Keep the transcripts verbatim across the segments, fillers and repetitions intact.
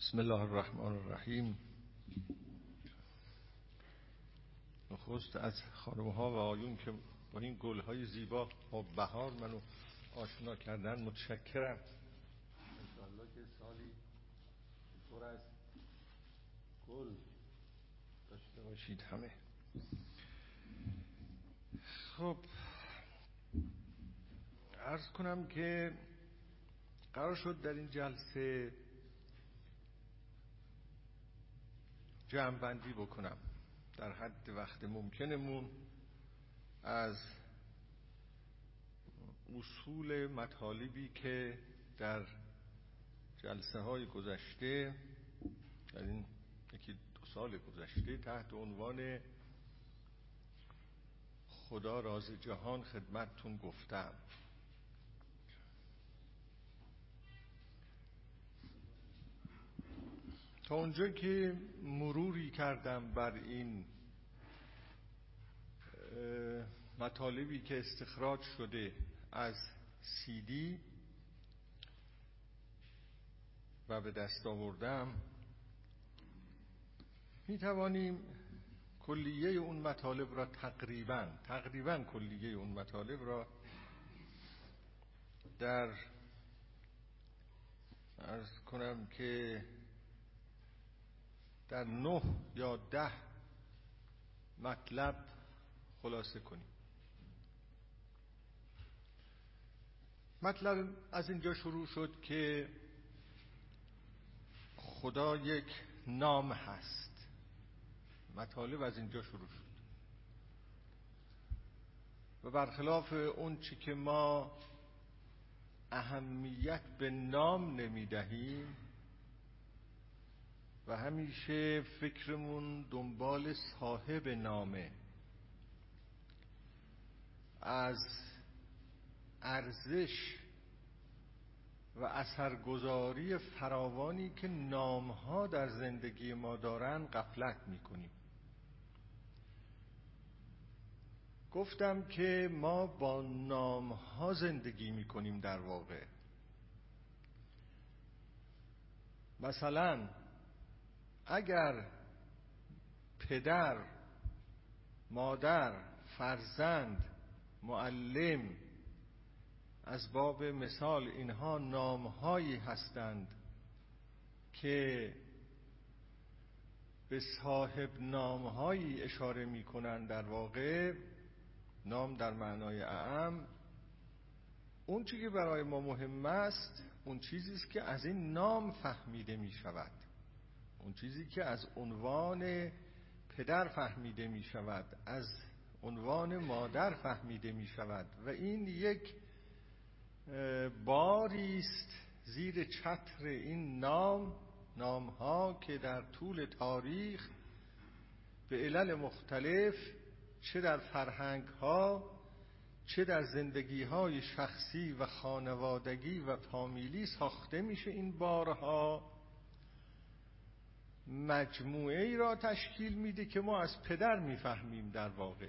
بسم الله الرحمن الرحیم. نخست از خانم‌ها و آقایون که با این گل‌های زیبا با بهار منو آشنا کردن متشکرم. انشاءالله که سالی پر از گل داشته باشید همه. خب عرض کنم که قرار شد در این جلسه جمع بندی بکنم در حد وقت ممکنمون از اصول مطالبی که در جلسه های گذشته، در این یکی دو سال گذشته، تحت عنوان خدا راز جهان خدمتتون گفتم. تا اونجا که مروری کردم بر این مطالبی که استخراج شده از سی دی و به دست آوردم، می توانیم کلیه اون مطالب را تقریبا تقریبا کلیه اون مطالب را در عرض کنم که در نه یا ده مطلب خلاصه کنیم. مطلب از اینجا شروع شد که خدا یک نام هست. مطالب از اینجا شروع شد و برخلاف اون چی که ما اهمیت به نام نمیدهیم و همیشه فکرمون دنبال صاحب نامه، از ارزش و اثرگذاری فراوانی که نامها در زندگی ما دارن غفلت میکنیم. گفتم که ما با نامها زندگی میکنیم در واقع. مثلا اگر پدر، مادر، فرزند، معلم، از باب مثال، اینها نامهایی هستند که به صاحب نامهایی اشاره میکنند، در واقع نام در معنای اعم، اون چیزی که برای ما مهم است اون چیزی است که از این نام فهمیده می شود، اون چیزی که از عنوان پدر فهمیده می شود، از عنوان مادر فهمیده می شود و این یک باری است زیر چتر این نام نامها که در طول تاریخ به علل مختلف چه در فرهنگ ها چه در زندگی های شخصی و خانوادگی و فامیلی ساخته میشه. این بارها مجموعه ای را تشکیل میده که ما از پدر میفهمیم در واقع.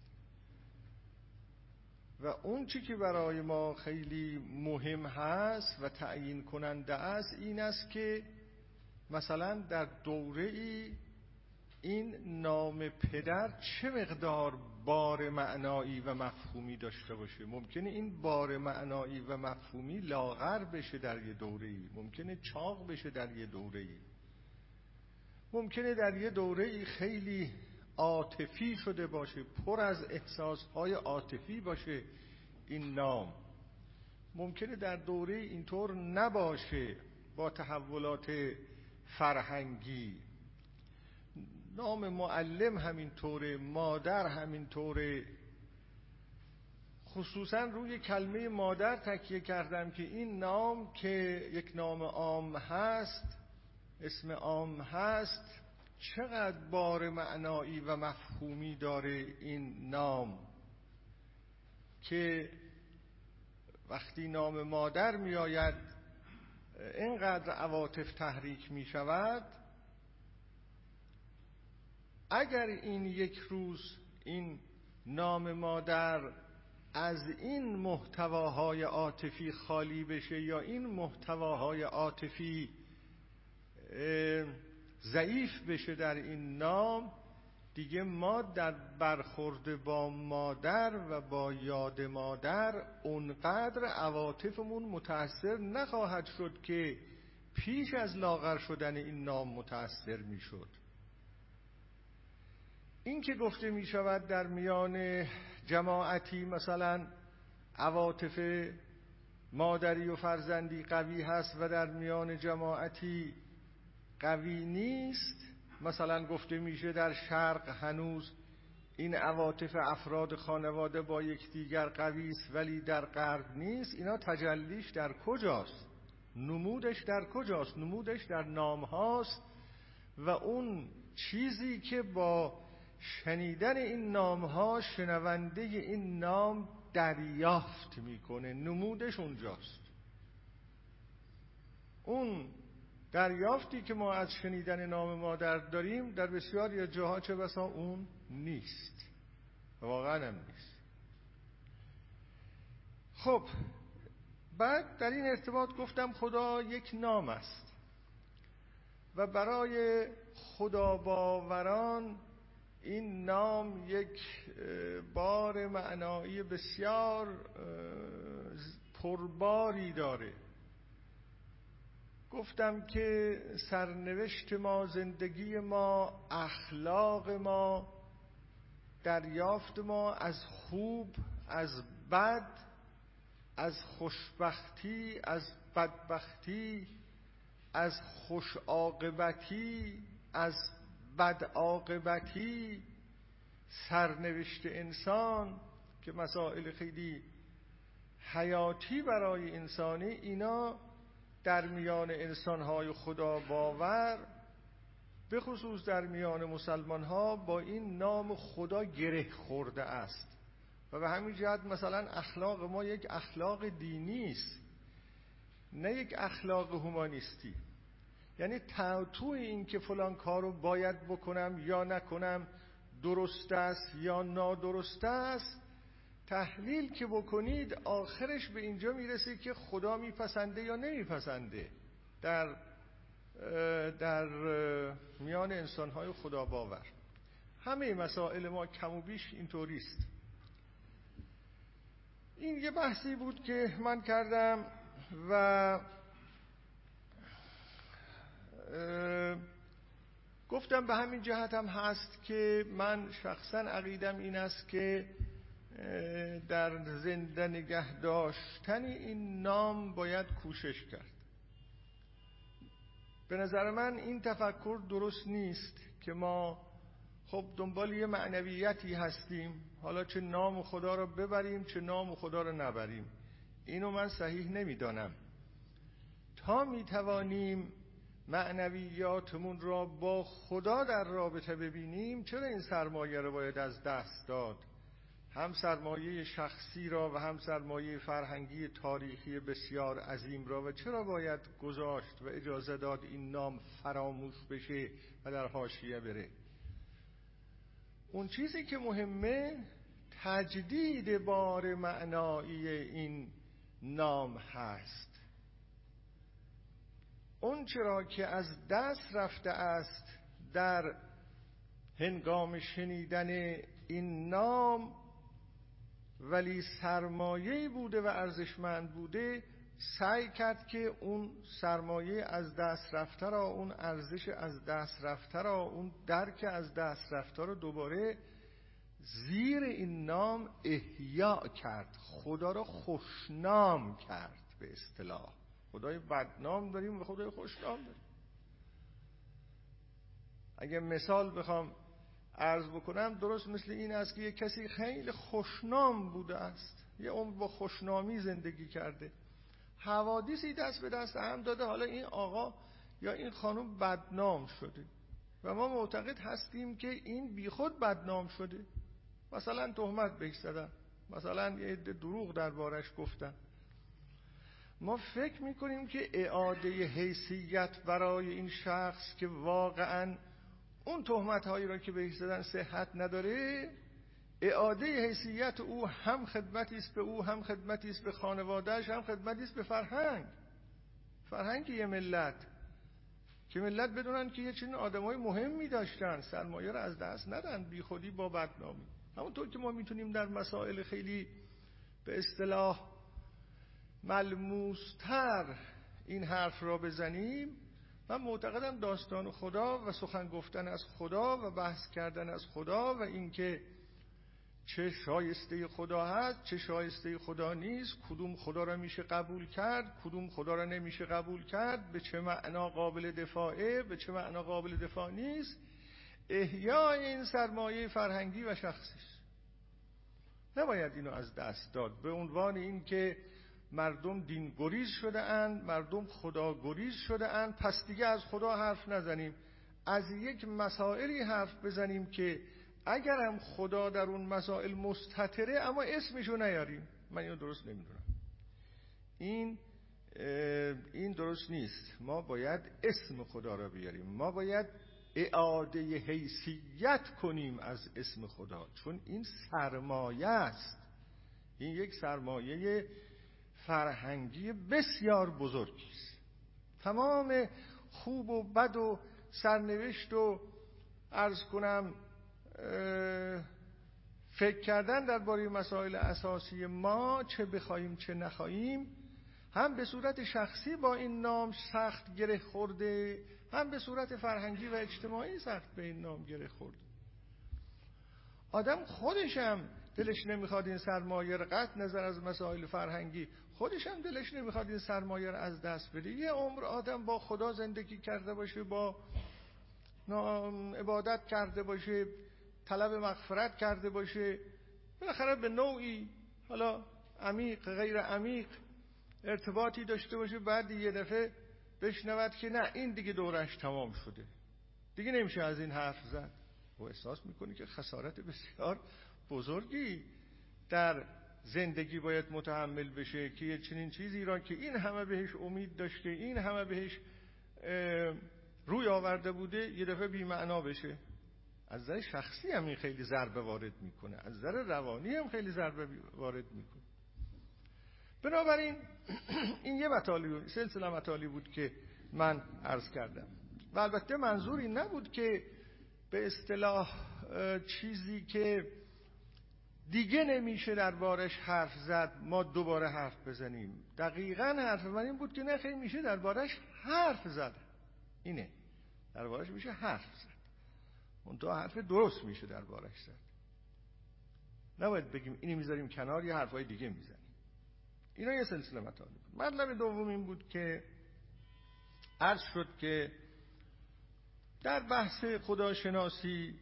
و اون چی که برای ما خیلی مهم هست و تعیین کننده است این است که مثلا در دوره ای این نام پدر چه مقدار بار معنایی و مفهومی داشته باشه. ممکنه این بار معنایی و مفهومی لاغر بشه در یه دوره ای، ممکنه چاق بشه در یه دوره ای، ممکنه در یه دوره ای خیلی عاطفی شده باشه، پر از احساسهای عاطفی باشه این نام، ممکنه در دوره اینطور نباشه با تحولات فرهنگی. نام معلم همینطوره، مادر همینطوره. خصوصا روی کلمه مادر تکیه کردم که این نام که یک نام عام هست، اسم عام هست، چقدر بار معنایی و مفهومی داره این نام که وقتی نام مادر می آید اینقدر عواطف تحریک می شود. اگر این یک روز این نام مادر از این محتواهای عاطفی خالی بشه یا این محتواهای عاطفی ضعیف بشه در این نام، دیگه ما در برخورد با مادر و با یاد مادر اونقدر عواطفمون متأثر نخواهد شد که پیش از لاغر شدن این نام متأثر میشد. این که گفته می شود در میان جماعتی مثلا عواطف مادری و فرزندی قوی هست و در میان جماعتی قوی نیست، مثلا گفته میشه در شرق هنوز این عواطف افراد خانواده با یکدیگر قوی است ولی در غرب نیست، اینا تجلیش در کجاست؟ نمودش در کجاست؟ نمودش در نام هاست و اون چیزی که با شنیدن این نام ها شنونده این نام دریافت میکنه، نمودش اونجاست. اون دریافتی که ما از شنیدن نام مادر داریم در بسیاری جاها چه بسا اون نیست، واقعا هم نیست. خب بعد در این ارتباط گفتم خدا یک نام است و برای خدا باوران این نام یک بار معنایی بسیار پرباری داره. گفتم که سرنوشت ما، زندگی ما، اخلاق ما، دریافت ما از خوب، از بد، از خوشبختی، از بدبختی، از خوش عاقبتی، از بد عاقبتی، سرنوشت انسان که مسائل خیلی حیاتی برای انسانی، اینا در میان انسان‌های خدا باور به خصوص در میان مسلمان‌ها با این نام خدا گره خورده است و به همین جهت مثلا اخلاق ما یک اخلاق دینی است، نه یک اخلاق هومانیستی. یعنی تو این که فلان کارو باید بکنم یا نکنم، درست است یا نادرست است، تحلیل که بکنید آخرش به اینجا میرسه که خدا میپسنده یا نمیپسنده در در میان انسان‌های خدا باور. همه مسائل ما کم و بیش اینطوری است. این یه بحثی بود که من کردم و گفتم به همین جهت هم هست که من شخصا عقیدم این است که در زنده نگه داشتن این نام باید کوشش کرد. به نظر من این تفکر درست نیست که ما خب دنبال یه معنویتی هستیم، حالا چه نام خدا رو ببریم چه نام خدا رو نبریم. اینو من صحیح نمیدانم. تا میتوانیم معنویاتمون را با خدا در رابطه ببینیم، چرا این سرمایه رو باید از دست داد؟ هم سرمایه شخصی را و هم سرمایه فرهنگی تاریخی بسیار عظیم را، و چرا باید گذاشت و اجازه داد این نام فراموش بشه و در حاشیه بره؟ اون چیزی که مهمه تجدید بار معنایی این نام هست. اون چرا که از دست رفته است در هنگام شنیدن این نام ولی سرمایه‌ای بوده و ارزشمند بوده، سعی کرد که اون سرمایه از دست رفته را، اون ارزش از دست رفته را، اون درک از دست رفته را دوباره زیر این نام احیا کرد. خدا را خوشنام کرد. به اصطلاح خدای بدنام داریم و خدای خوشنام داریم. اگه مثال بخوام عرض بکنم، درست مثل این است که یک کسی خیلی خوشنام بوده است، یه عمر با خوشنامی زندگی کرده، حوادثی دست به دست هم داده، حالا این آقا یا این خانم بدنام شده و ما معتقد هستیم که این بیخود بدنام شده. مثلا تهمت بهش زدن، مثلا یه عده دروغ دربارش گفتن. ما فکر میکنیم که اعاده حیثیت برای این شخص که واقعاً اون تهمت هایی را که بهش زدن صحت نداره، اعاده حیثیت او هم خدمتی است به او، هم خدمتی است به خانواده‌اش، هم خدمتی است به فرهنگ فرهنگ یه ملت که ملت بدونن که یه چنین آدمای مهمی داشتن، سرمایه رو از دست ندن بی خودی با بدنامی. همونطور که ما میتونیم در مسائل خیلی به اصطلاح ملموس‌تر این حرف را بزنیم، من معتقدم داستان خدا و سخن گفتن از خدا و بحث کردن از خدا و اینکه چه شایسته خدا هست چه شایسته خدا نیست، کدوم خدا را میشه قبول کرد کدوم خدا را نمیشه قبول کرد، به چه معنا قابل دفاعه به چه معنا قابل دفاع نیست، احیای این سرمایه فرهنگی و شخصی است. نباید اینو از دست داد به عنوان این که مردم دین گریز شده اند، مردم خدا گریز شده اند، پس دیگه از خدا حرف نزنیم، از یک مسائلی حرف بزنیم که اگرم خدا در اون مسائل مستتره اما اسمشو نیاریم. من اینو درست نمیدونم، این این درست نیست. ما باید اسم خدا را بیاریم، ما باید اعاده حیثیت کنیم از اسم خدا، چون این سرمایه است، این یک سرمایه فرهنگی بسیار بزرگی است. تمام خوب و بد و سرنوشت و عرض کنم فکر کردن درباره مسائل اساسی ما، چه بخوایم چه نخواهیم، هم به صورت شخصی با این نام سخت گره خورده، هم به صورت فرهنگی و اجتماعی سخت به این نام گره خورده. آدم خودشم دلش نمیخواد این سرمایه رو، قطع نظر از مسائل فرهنگی، خودش هم دلش نمیخواد این سرمایه رو از دست بده. یه عمر آدم با خدا زندگی کرده باشه، با عبادت کرده باشه، طلب مغفرت کرده باشه، بالاخره به نوعی حالا عمیق غیر عمیق ارتباطی داشته باشه، بعد یه دفعه بشنود که نه این دیگه دورش تمام شده، دیگه نمیشه از این حرف زد، و احساس میکنی که خسارت بسیار بزرگی در زندگی باید متحمل بشه که یه چنین چیزی را که این همه بهش امید داشته، این همه بهش روی آورده بوده، یه دفعه بی معنا بشه. از نظر شخصی هم این خیلی ضربه وارد میکنه، از نظر روانی هم خیلی ضربه وارد میکنه. بنابراین این یه مطالبی، سلسله مطالبی بود که من عرض کردم و البته منظور این نبود که به اصطلاح چیزی که دیگه نمیشه دربارش حرف زد ما دوباره حرف بزنیم. دقیقاً حرف من این بود که نه خیلی میشه دربارش حرف زد، اینه دربارش میشه حرف زد، اون تو حرف درست میشه دربارش زد. نباید بگیم اینی میذاریم کنار یه حرفای دیگه میزنیم. اینا یه سلسله مطالب. مطلب دوم این بود که عرض شد که در بحث خداشناسی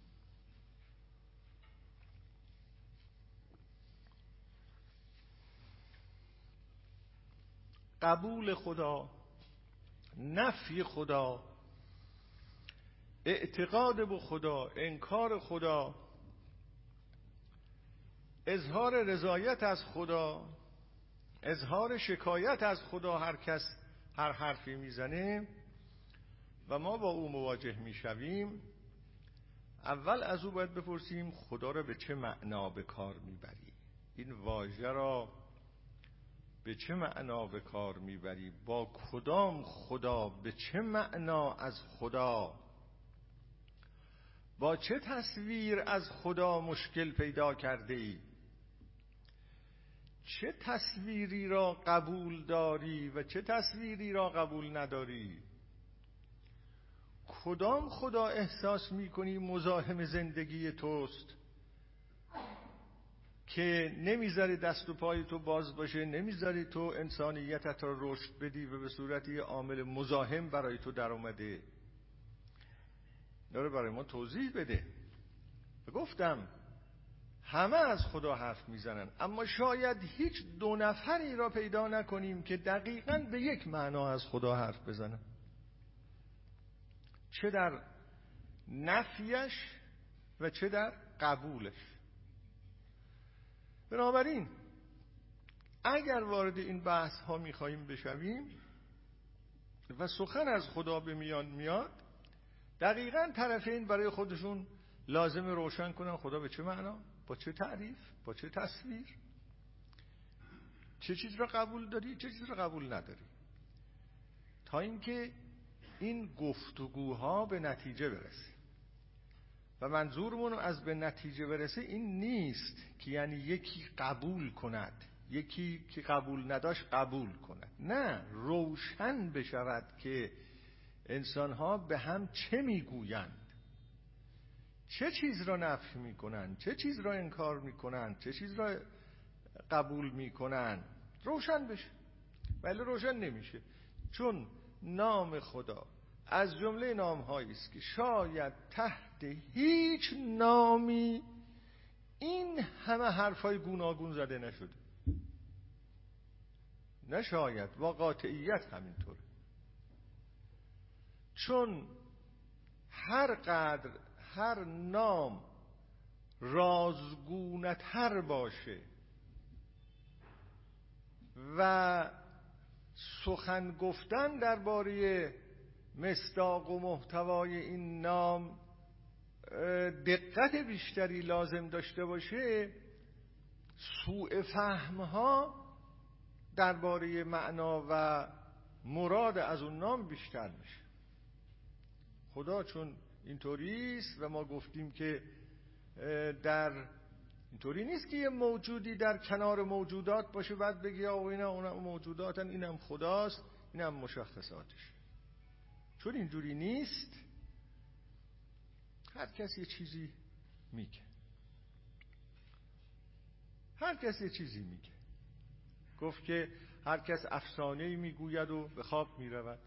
قبول خدا، نفی خدا، اعتقاد به خدا، انکار خدا، اظهار رضایت از خدا، اظهار شکایت از خدا، هر کس هر حرفی میزنه و ما با او مواجه میشویم، اول از او باید بپرسیم خدا را به چه معنا به کار میبری؟ این واژه را به چه معنا به کار میبری؟ با کدام خدا؟ به چه معنا از خدا؟ با چه تصویر از خدا مشکل پیدا کرده ای؟ چه تصویری را قبول داری و چه تصویری را قبول نداری؟ کدام خدا احساس میکنی مزاحم زندگی توست که نمیذاری دست و پای تو باز باشه، نمیذاری تو انسانیتت را رشد بدی و به صورت یه عامل مزاحم برای تو در اومده؟ داره برای ما توضیح بده. گفتم همه از خدا حرف میزنن، اما شاید هیچ دو نفری را پیدا نکنیم که دقیقاً به یک معنا از خدا حرف بزنن، چه در نفیش و چه در قبولش. بنابراین اگر وارد این بحث ها میخواییم بشویم و سخن از خدا به میان میاد، دقیقاً طرفین برای خودشون لازم روشن کنن خدا به چه معنا، با چه تعریف، با چه تصویر، چه چیز را قبول داری، چه چیز را قبول نداری، تا اینکه این گفتگوها به نتیجه برسه. و منظورمون از به نتیجه برسه این نیست که یعنی یکی قبول کند، یکی که قبول نداشت قبول کند، نه، روشن بشود که انسان‌ها به هم چه میگویند، چه چیز را نفی میکنند، چه چیز را انکار میکنند، چه چیز را قبول میکنند، روشن بشه. ولی روشن نمیشه، چون نام خدا از جمله نام‌هایی است که شاید تحت هیچ نامی این همه حرفای گوناگون زده نشده. نه شاید، با قاطعیت همینطوره. چون هر قدر هر نام رازگونه‌تر باشه و سخن گفتن درباره مصداق و محتوای این نام دقت بیشتری لازم داشته باشه، سوء فهم‌ها درباره معنا و مراد از اون نام بیشتر میشه. خدا چون اینطوری است و ما گفتیم که در اینطوری نیست که یه موجودی در کنار موجودات باشه بعد بگی آقا اینا اون موجوداتن، اینم خداست، اینم مشخصاتش. چون اینجوری نیست، هر کس یه چیزی میگه، هر کس یه چیزی میگه. گفت که هر کس افسانه‌ای میگوید و به خواب میرود.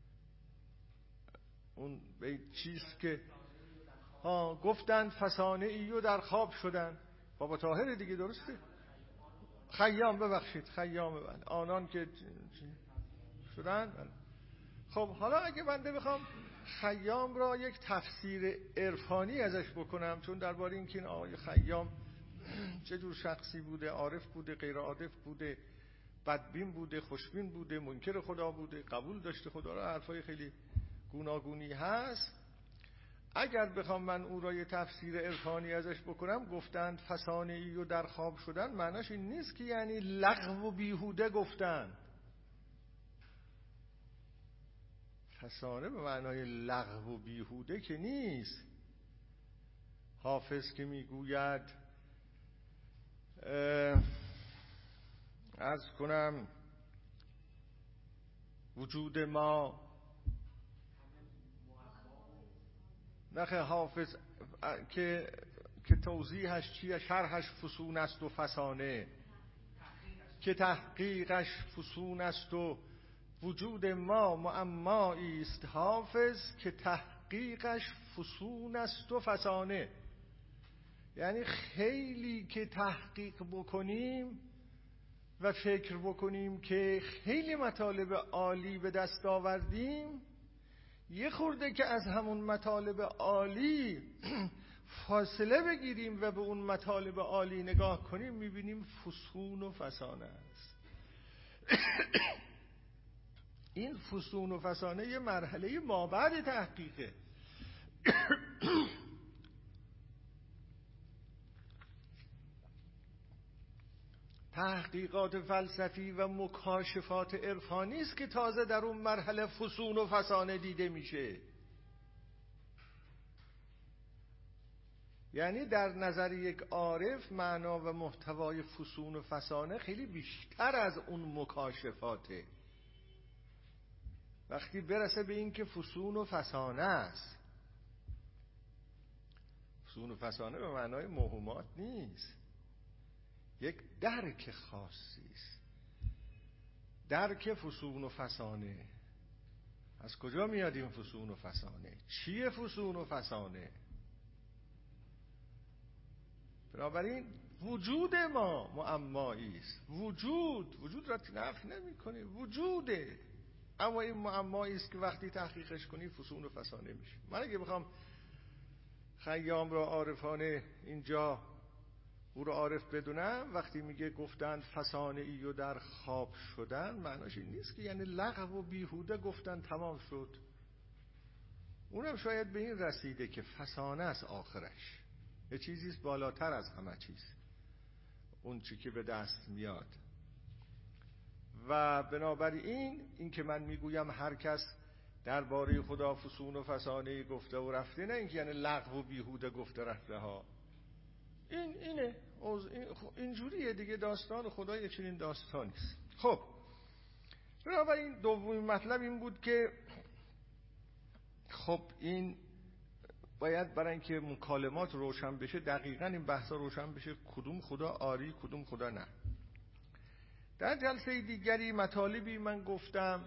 اون به چیز که ها گفتند فسانه ای و در خواب شدن. بابا طاهر دیگه، درسته؟ خیام، ببخشید خیام، بند آنان که شدن. خب حالا اگه بنده بخوام خیام را یک تفسیر عرفانی ازش بکنم، چون درباره این که این آقای خیام چه جور شخصی بوده، عارف بوده، غیر عارف بوده، بدبین بوده، خوشبین بوده، منکر خدا بوده، قبول داشته خدا را، حرفای خیلی گوناگونی هست. اگر بخوام من او را یه تفسیر عرفانی ازش بکنم، گفتند فسانه ای و در خواب شدن، معناش این نیست که یعنی لغو و بیهوده گفتند. فسانه به معنای لغو و بیهوده که نیست. حافظ که میگوید عرض کنم وجود ما، نخه حافظ که که توضیحش چیه، شرحش فسون است و فسانه، که تحقیقش فسون است و وجود ما معمایی است. حافظ که تحقیقش فسون است و فسانه، یعنی خیلی که تحقیق بکنیم و فکر بکنیم که خیلی مطالب عالی به دست آوردیم، یه خورده که از همون مطالب عالی فاصله بگیریم و به اون مطالب عالی نگاه کنیم، میبینیم فسون و فسانه است. این فسون و فسانه یه مرحله مابعد تحقیقه. تحقیقات فلسفی و مکاشفات عرفانی است که تازه در اون مرحله فسون و فسانه دیده میشه. یعنی در نظر یک عارف معنا و محتوای فسون و فسانه خیلی بیشتر از اون مکاشفاته. وقتی برسه به این که فسون و فسانه است، فسون و فسانه به معنای موهومات نیست، یک درک خاصی است. درک فسون و فسانه. از کجا میاد این فسون و فسانه؟ چیه فسون و فسانه؟ بنابراین وجود ما معمایی است. وجود وجود را نفی نمی کنی، وجوده، اما این معمایی است که وقتی تحقیقش کنی فسون و فسانه میشه. من اگه بخوام خیام را عارفانه اینجا او را عارف بدونم، وقتی میگه گفتند فسانه ای و در خواب شدن، معناش این نیست که یعنی لغو و بیهوده گفتن تمام شد. اونم شاید به این رسیده که فسانه است آخرش، یه چیزیست بالاتر از همه چیز، اون چی که به دست میاد. و بنابراین این که من میگویم هر کس درباره خدا فسون و فسانه گفته و رفته، نه اینکه یعنی لغو و بیهوده گفته رفته ها. این اینه اینجوریه دیگه، داستان خدا یه چنین داستانی است. خب بنابراین دومین مطلب این بود که خب این باید برای اینکه مکالمات روشن بشه دقیقاً این بحثا روشن بشه کدوم خدا آری کدوم خدا نه. در جلسه دیگری مطالبی من گفتم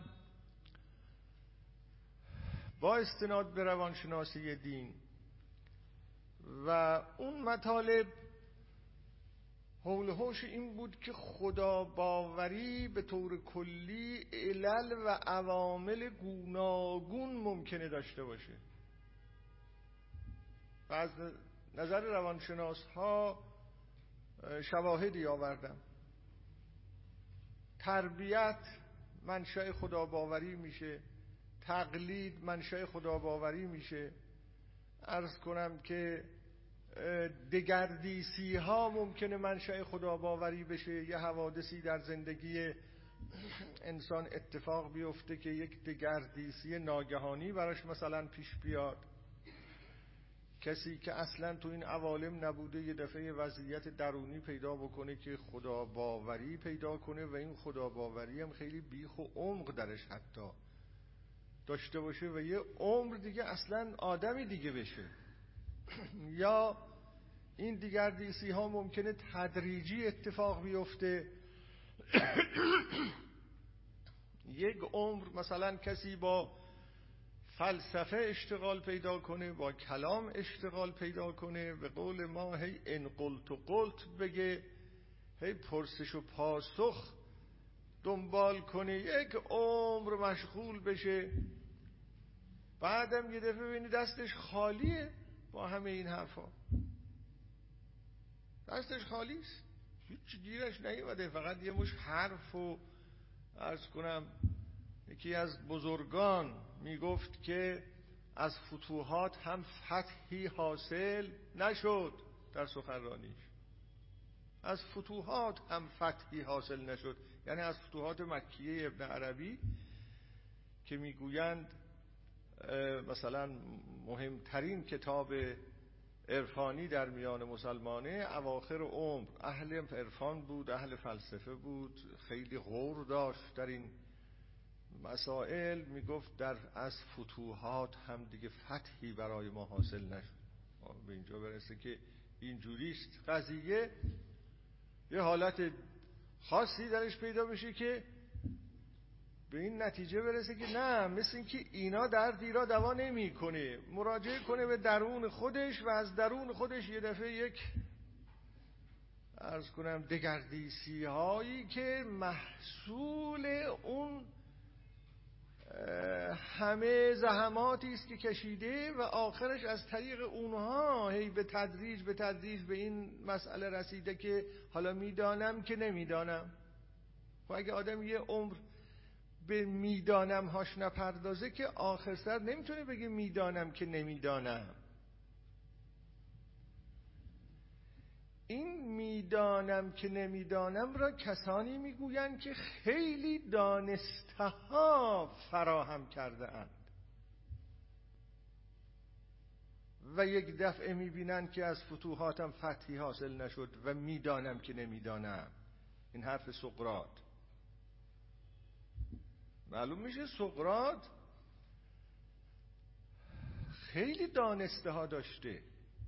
با استناد به روانشناسی دین و اون مطالب حول و حوش این بود که خدا باوری به طور کلی علل و عوامل گوناگون ممکنه داشته باشه و از نظر روانشناس ها شواهدی آوردم. تربیت منشأ خدا باوری میشه، تقلید منشأ خدا باوری میشه. عرض کنم که دگردیسی ها ممکنه منشأ خدا باوری بشه. یه حوادثی در زندگی انسان اتفاق بیفته که یک دگردیسی ناگهانی براش مثلا پیش بیاد. کسی که اصلا تو این عوالم نبوده یه دفعه وضعیت درونی پیدا بکنه که خدا باوری پیدا کنه و این خدا باوری هم خیلی بیخ و عمق درش حتی داشته باشه و یه عمر دیگه اصلا آدمی دیگه بشه. یا این دیگردیسی ها ممکنه تدریجی اتفاق بیفته. یک عمر مثلا کسی با فلسفه اشتغال پیدا کنه، با کلام اشتغال پیدا کنه، به قول ما هی ان قلت و قلت بگه، هی پرسش و پاسخ دنبال کنه، یک عمر مشغول بشه، بعدم یه دفعه ببینی دستش خالیه با همه این حرفا. دستش خالی است، هیچ گیرش نیومده، فقط یه مش حرف. و عرض کنم یکی از بزرگان میگفت که از فتوحات هم فتحی حاصل نشد در سخنرانیش. از فتوحات هم فتحی حاصل نشد، یعنی از فتوحات مکیه ابن عربی که میگویند مثلا مهمترین کتاب عرفانی در میان مسلمانه، اواخر عمر اهل عرفان بود، اهل فلسفه بود، خیلی غور داشت در این مسائل. میگفت در از فتوحات هم دیگه فتحی برای ما حاصل نشد. به اینجا برسه که اینجوریست قضیه، یه حالت خاصی درش پیدا بشه که به این نتیجه برسه که نه، مثل این که اینا دردی را دوا نمی کنه، مراجعه کنه به درون خودش و از درون خودش یه دفعه یک عرض کنم دگردیسی هایی که محصول اون همه زحماتی است که کشیده و آخرش از طریق اونها هی به تدریج به تدریج به این مسئله رسیده که حالا میدانم که نمیدانم. و اگه آدم یه عمر به میدانم هاش نپردازه که آخر سر نمیتونه بگه میدانم که نمیدانم. این میدانم که نمیدانم را کسانی میگویند که خیلی دانسته‌ها فراهم کرده اند و یک دفعه میبینند که از فتوحاتم فتحی حاصل نشد و میدانم که نمیدانم. این حرف سقراط. معلوم میشه سقراط خیلی دانسته ها داشته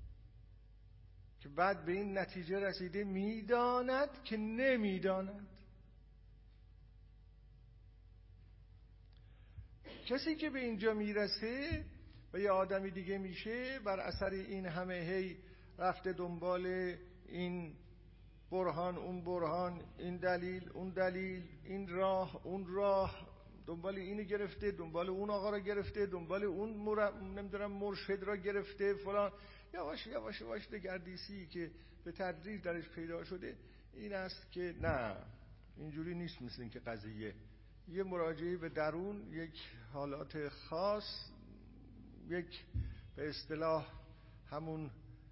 که بعد به این نتیجه رسیده میداند که نمیداند. کسی که به اینجا میرسه و یه آدمی دیگه میشه بر اثر این همه هی رفته دنبال این برهان اون برهان، این دلیل اون دلیل، این راه اون راه، دنبال اینو گرفته، دنبال اون آقا را گرفته، دنبال اون مر... نمیدونم مرشد را گرفته فلان، یواش یواش یواش دگردیسی که به تدریج درش پیدا شده این است که نه، اینجوری نیست. مثل این که قضیه یه مراجعه به درون، یک حالات خاص، یک به اصطلاح همون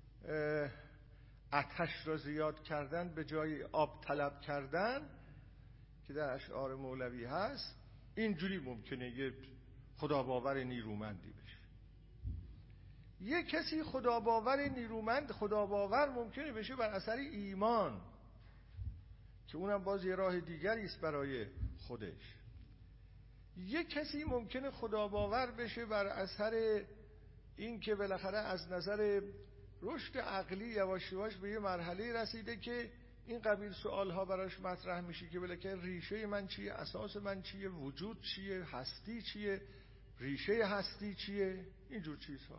آتش را زیاد کردن به جای آب طلب کردن که در اشعار مولوی هست، اینجوری ممکنه یه خداباور نیرومندی بشه. یه کسی خداباور نیرومند خداباور ممکنه بشه بر اثر ایمان که اونم باز یه راه دیگری است برای خودش. یه کسی ممکنه خداباور بشه بر اثر این که بالاخره از نظر رشد عقلی یواش یواش به یه مرحله رسیده که این قبیل سوالها براش مطرح میشه که بالاخره ریشه من چیه، اساس من چیه، وجود چیه، هستی چیه، ریشه هستی چیه، اینجور چیزها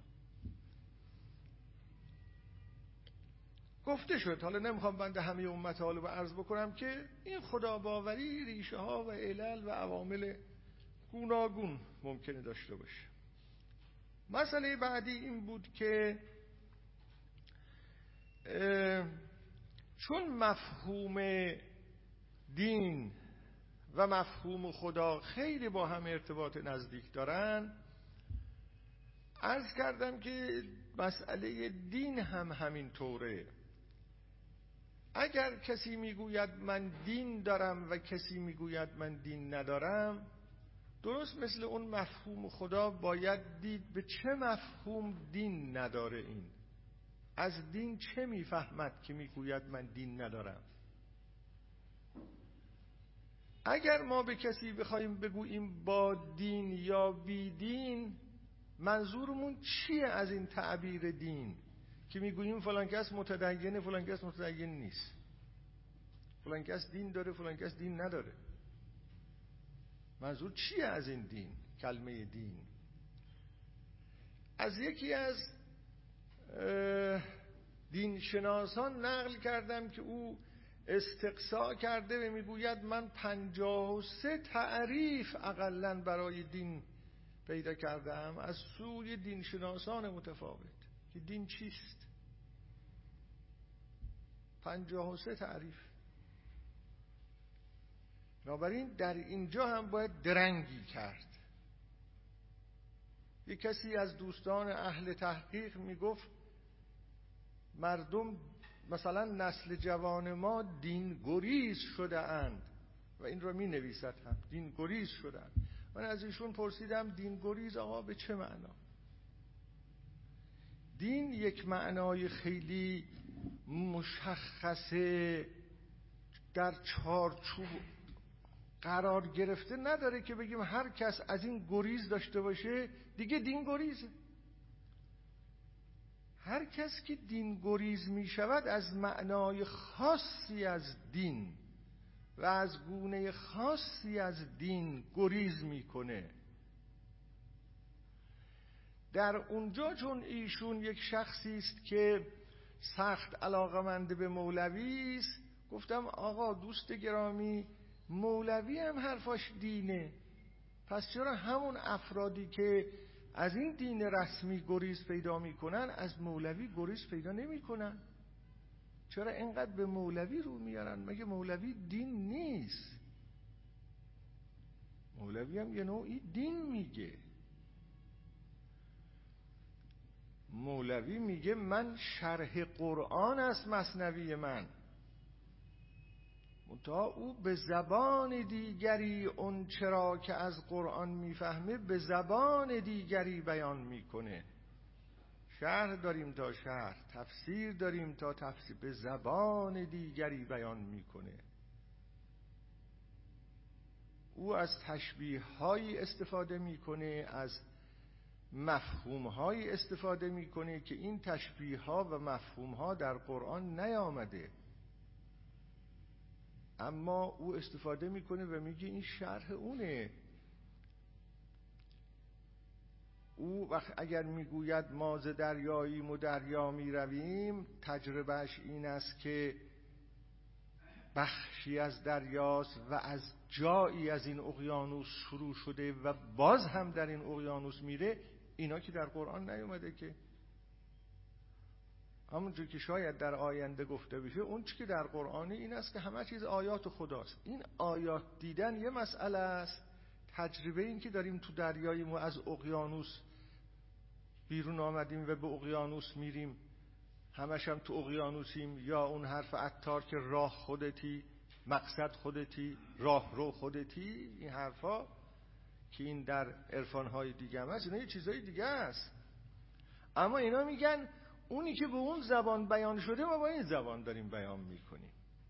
گفته شد. حالا نمیخوام بنده همه اون مطالب رو عرض بکنم که این خداباوری ریشه ها و علل و عوامل گوناگون ممکنه داشته باشه. مسئله بعدی این بود که چون مفهوم دین و مفهوم خدا خیلی با هم ارتباط نزدیک دارن، عرض کردم که مسئله دین هم همین طوره. اگر کسی میگوید من دین دارم و کسی میگوید من دین ندارم، درست مثل اون مفهوم خدا باید دید به چه مفهوم دین نداره. این از دین چه میفهمد که میگوید من دین ندارم؟ اگر ما به کسی بخوایم بگوییم با دین یا بی دین، منظورمون چیه از این تعبیر دین که میگوییم فلان کس متدینه فلان کس متدین نیست، فلان کس دین داره فلان کس دین نداره؟ منظور چیه از این دین؟ کلمه دین از یکی از دین شناسان نقل کردم که او استقصا کرده و میگوید من پنجاه و سه تعریف اقلن برای دین پیدا کردم از سوی دین شناسان متفاوت که دین چیست. پنجاه و سه تعریف. بنابراین در اینجا هم باید درنگی کرد. یک کسی از دوستان اهل تحقیق میگفت مردم مثلا نسل جوان ما دین گریز شده اند و این رو می نویسد هم دین گریز شده اند. من از ایشون پرسیدم دین گریز آقا به چه معنا؟ دین یک معنای خیلی مشخصه در چارچوب قرار گرفته نداره که بگیم هر کس از این گریز داشته باشه دیگه دین گریزه. هر کس که دین گریز می شود از معنای خاصی از دین و از گونه خاصی از دین گریز میکنه. در اونجا چون ایشون یک شخصی است که سخت علاقه‌مند به مولوی است، گفتم آقا دوست گرامی مولوی هم حرفاش دینه، پس چرا همون افرادی که از این دین رسمی گریز پیدا میکنن از مولوی گریز پیدا نمیکنن؟ چرا اینقدر به مولوی رو میارن؟ مگه مولوی دین نیست؟ مولوی هم یه نوعی دین میگه. مولوی میگه من شرح قرآن است مثنوی من، منتها او به زبان دیگری اون چرا که از قرآن میفهمه به زبان دیگری بیان میکنه. شرح داریم تا شرح، تفسیر داریم تا تفسیر، به زبان دیگری بیان میکنه. او از تشبیه هایی استفاده میکنه، از مفهوم هایی استفاده میکنه که این تشبیه ها و مفهوم ها در قرآن نیامده، اما او استفاده میکنه و میگه این شرح اونه. او وقت اگر میگوید ما ز دریاییم و دریا میرویم، تجربهش این است که بخشی از دریاست و از جایی از این اقیانوس شروع شده و باز هم در این اقیانوس میره. اینا که در قرآن نیومده که. همونجور که شاید در آینده گفته بشه اون چی که در قرآن این است که همه چیز آیات خداست. این آیات دیدن یه مسئله است، تجربه این که داریم تو دریاییم و از اقیانوس بیرون آمدیم و به اقیانوس میریم، همش هم تو اقیانوسیم، یا اون حرف عطار که راه خودتی، مقصد خودتی، راه رو خودتی، این حرفا که این در عرفان‌های دیگه هم هست، اینا یه چیزای دیگه است. اما اینا میگن اونی که به اون زبان بیان شده ما با این زبان داریم بیان میکنیم.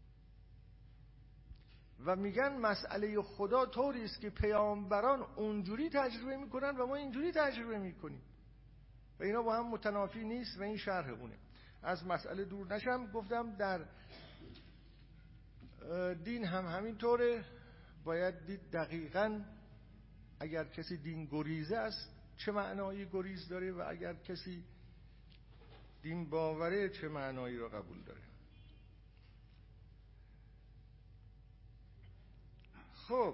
و میگن مسئله خدا طوری است که پیامبران اونجوری تجربه میکنن و ما اینجوری تجربه میکنیم و اینا با هم متنافی نیست و این شرح اونه. از مسئله دور نشم، گفتم در دین هم همینطوره. باید دید دقیقاً اگر کسی دین گریزه است چه معنایی گریز داره و اگر کسی دین باوره چه معنایی رو قبول داره. خب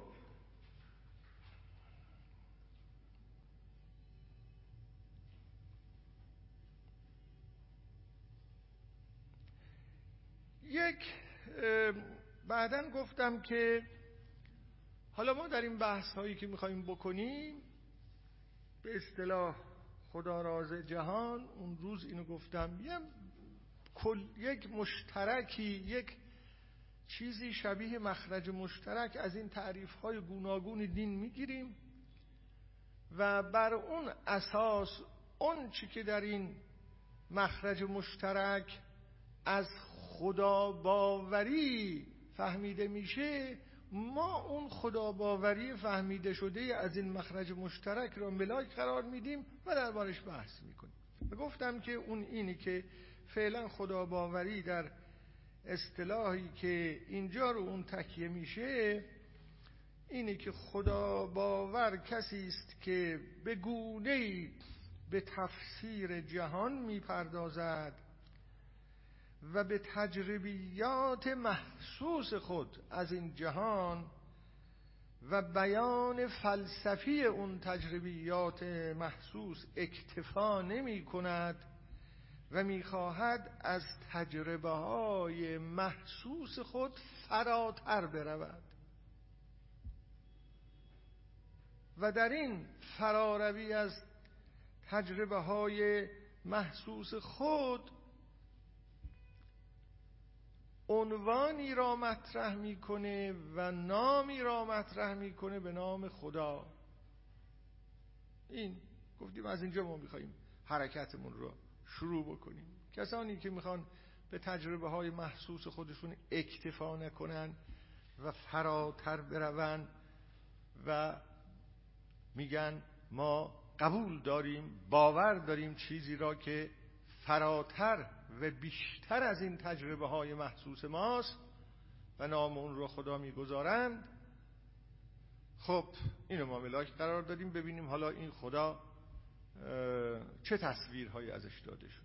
یک بعداً گفتم که حالا ما در این بحث هایی که میخواییم بکنیم به اصطلاح خدا راز جهان، اون روز اینو گفتم، یه کل یک مشترکی، یک چیزی شبیه مخرج مشترک از این تعریف های گوناگون دین میگیریم و بر اون اساس اون چی که در این مخرج مشترک از خدا باوری فهمیده میشه، ما اون خدا باوری فهمیده شده از این مخرج مشترک را ملاک قرار میدیم و دربارش بحث میکنیم. و گفتم که اون اینی که فعلا خدا باوری در اصطلاحی که اینجا رو اون تکیه میشه اینی که خدا باور کسی است که به گونه‌ای به تفسیر جهان میپردازد و به تجربیات محسوس خود از این جهان و بیان فلسفی اون تجربیات محسوس اکتفا نمی کند و می خواهد از تجربه های محسوس خود فراتر برود و در این فراروی از تجربه های محسوس خود عنوانی را مطرح میکنه و نامی را مطرح میکنه به نام خدا. این گفتیم از اینجا ما میخواییم حرکتمون رو شروع بکنیم. کسانی که میخوان به تجربه های محسوس خودشون اکتفا نکنن و فراتر برون و میگن ما قبول داریم، باور داریم چیزی را که فراتر و بیشتر از این تجربه های محسوس ماست و نام اون رو خدا میگذارند، خب اینو ما ملاک قرار دادیم ببینیم حالا این خدا چه تصویرهایی ازش داده شده.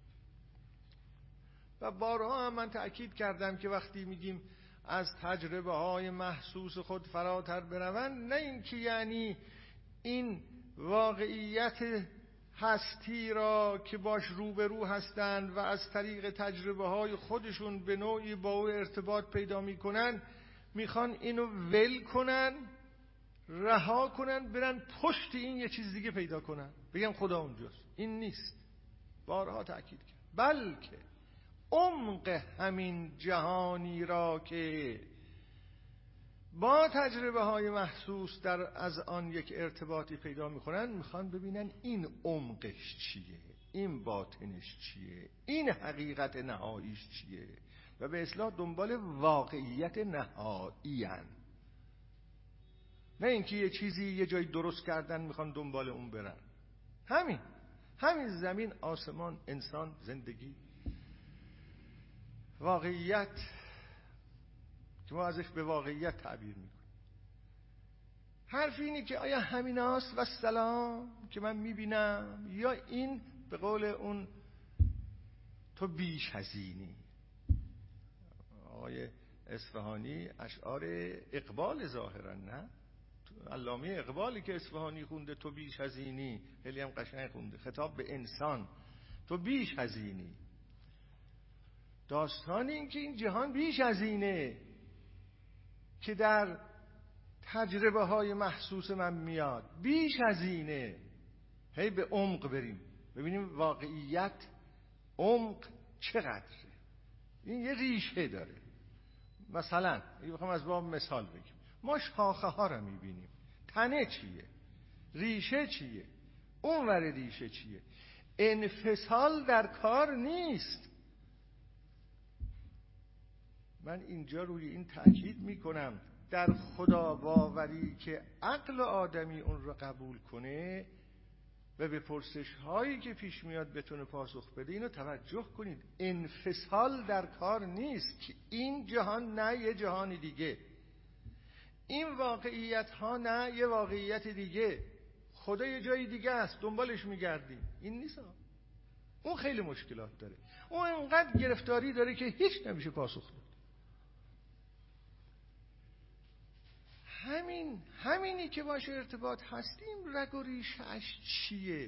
و بارها هم من تأکید کردم که وقتی میگیم از تجربه های محسوس خود فراتر بروند، نه این که یعنی این واقعیت هستی را که باش روبرو هستند و از طریق تجربه های خودشون به نوعی با او ارتباط پیدا میکنن میخوان اینو ول کنن، رها کنن، برن پشت این یه چیز دیگه پیدا کنن بگن خدا اونجاست. این نیست. بارها تأکید کرد. بلکه عمق همین جهانی را که با تجربه های محسوس در از آن یک ارتباطی پیدا میکنن میخوان ببینن این عمقش چیه، این باطنش چیه، این حقیقت نهاییش چیه و به اصطلاح دنبال واقعیت نهایی ان. نه اینکه یه چیزی یه جای درست کردن میخوان دنبال اون برن. همین همین زمین، آسمان، انسان، زندگی، واقعیت که ما ازش به واقعیت تعبیر میکنیم. حرف اینه که آیا همین هاست و سلام که من میبینم، یا این به قول اون تو بیش از اینی. آقای اصفهانی اشعار اقبال ظاهرا، نه علامه اقبالی که اصفهانی خونده تو بیش از اینی، خیلی هم قشنگ خونده، خطاب به انسان، تو بیش از اینی. داستان این که این جهان بیش از اینه که در تجربه های محسوس من میاد، بیش از اینه. هی به عمق بریم ببینیم واقعیت عمق چقدره. این یه ریشه داره. مثلا بخوام از باب مثال بگیم، ما شاخه ها رو میبینیم، تنه چیه؟ ریشه چیه؟ اون ور ریشه چیه؟ انفصال در کار نیست. من اینجا روی این تأکید میکنم، در خدا باوری که عقل آدمی اون رو قبول کنه و به پرسش هایی که پیش میاد بتونه پاسخ بده، اینو توجه کنید. انفصال در کار نیست که این جهان نه یه جهان دیگه، این واقعیت ها نه یه واقعیت دیگه، خدا یه جای دیگه است دنبالش میگردیم. این نیست. اون خیلی مشکلات داره، اون انقدر گرفتاری داره که هیچ نمیشه پاسخ داد. همین همینی که باشه ارتباط هستیم، رگ و ریشه‌اش چیه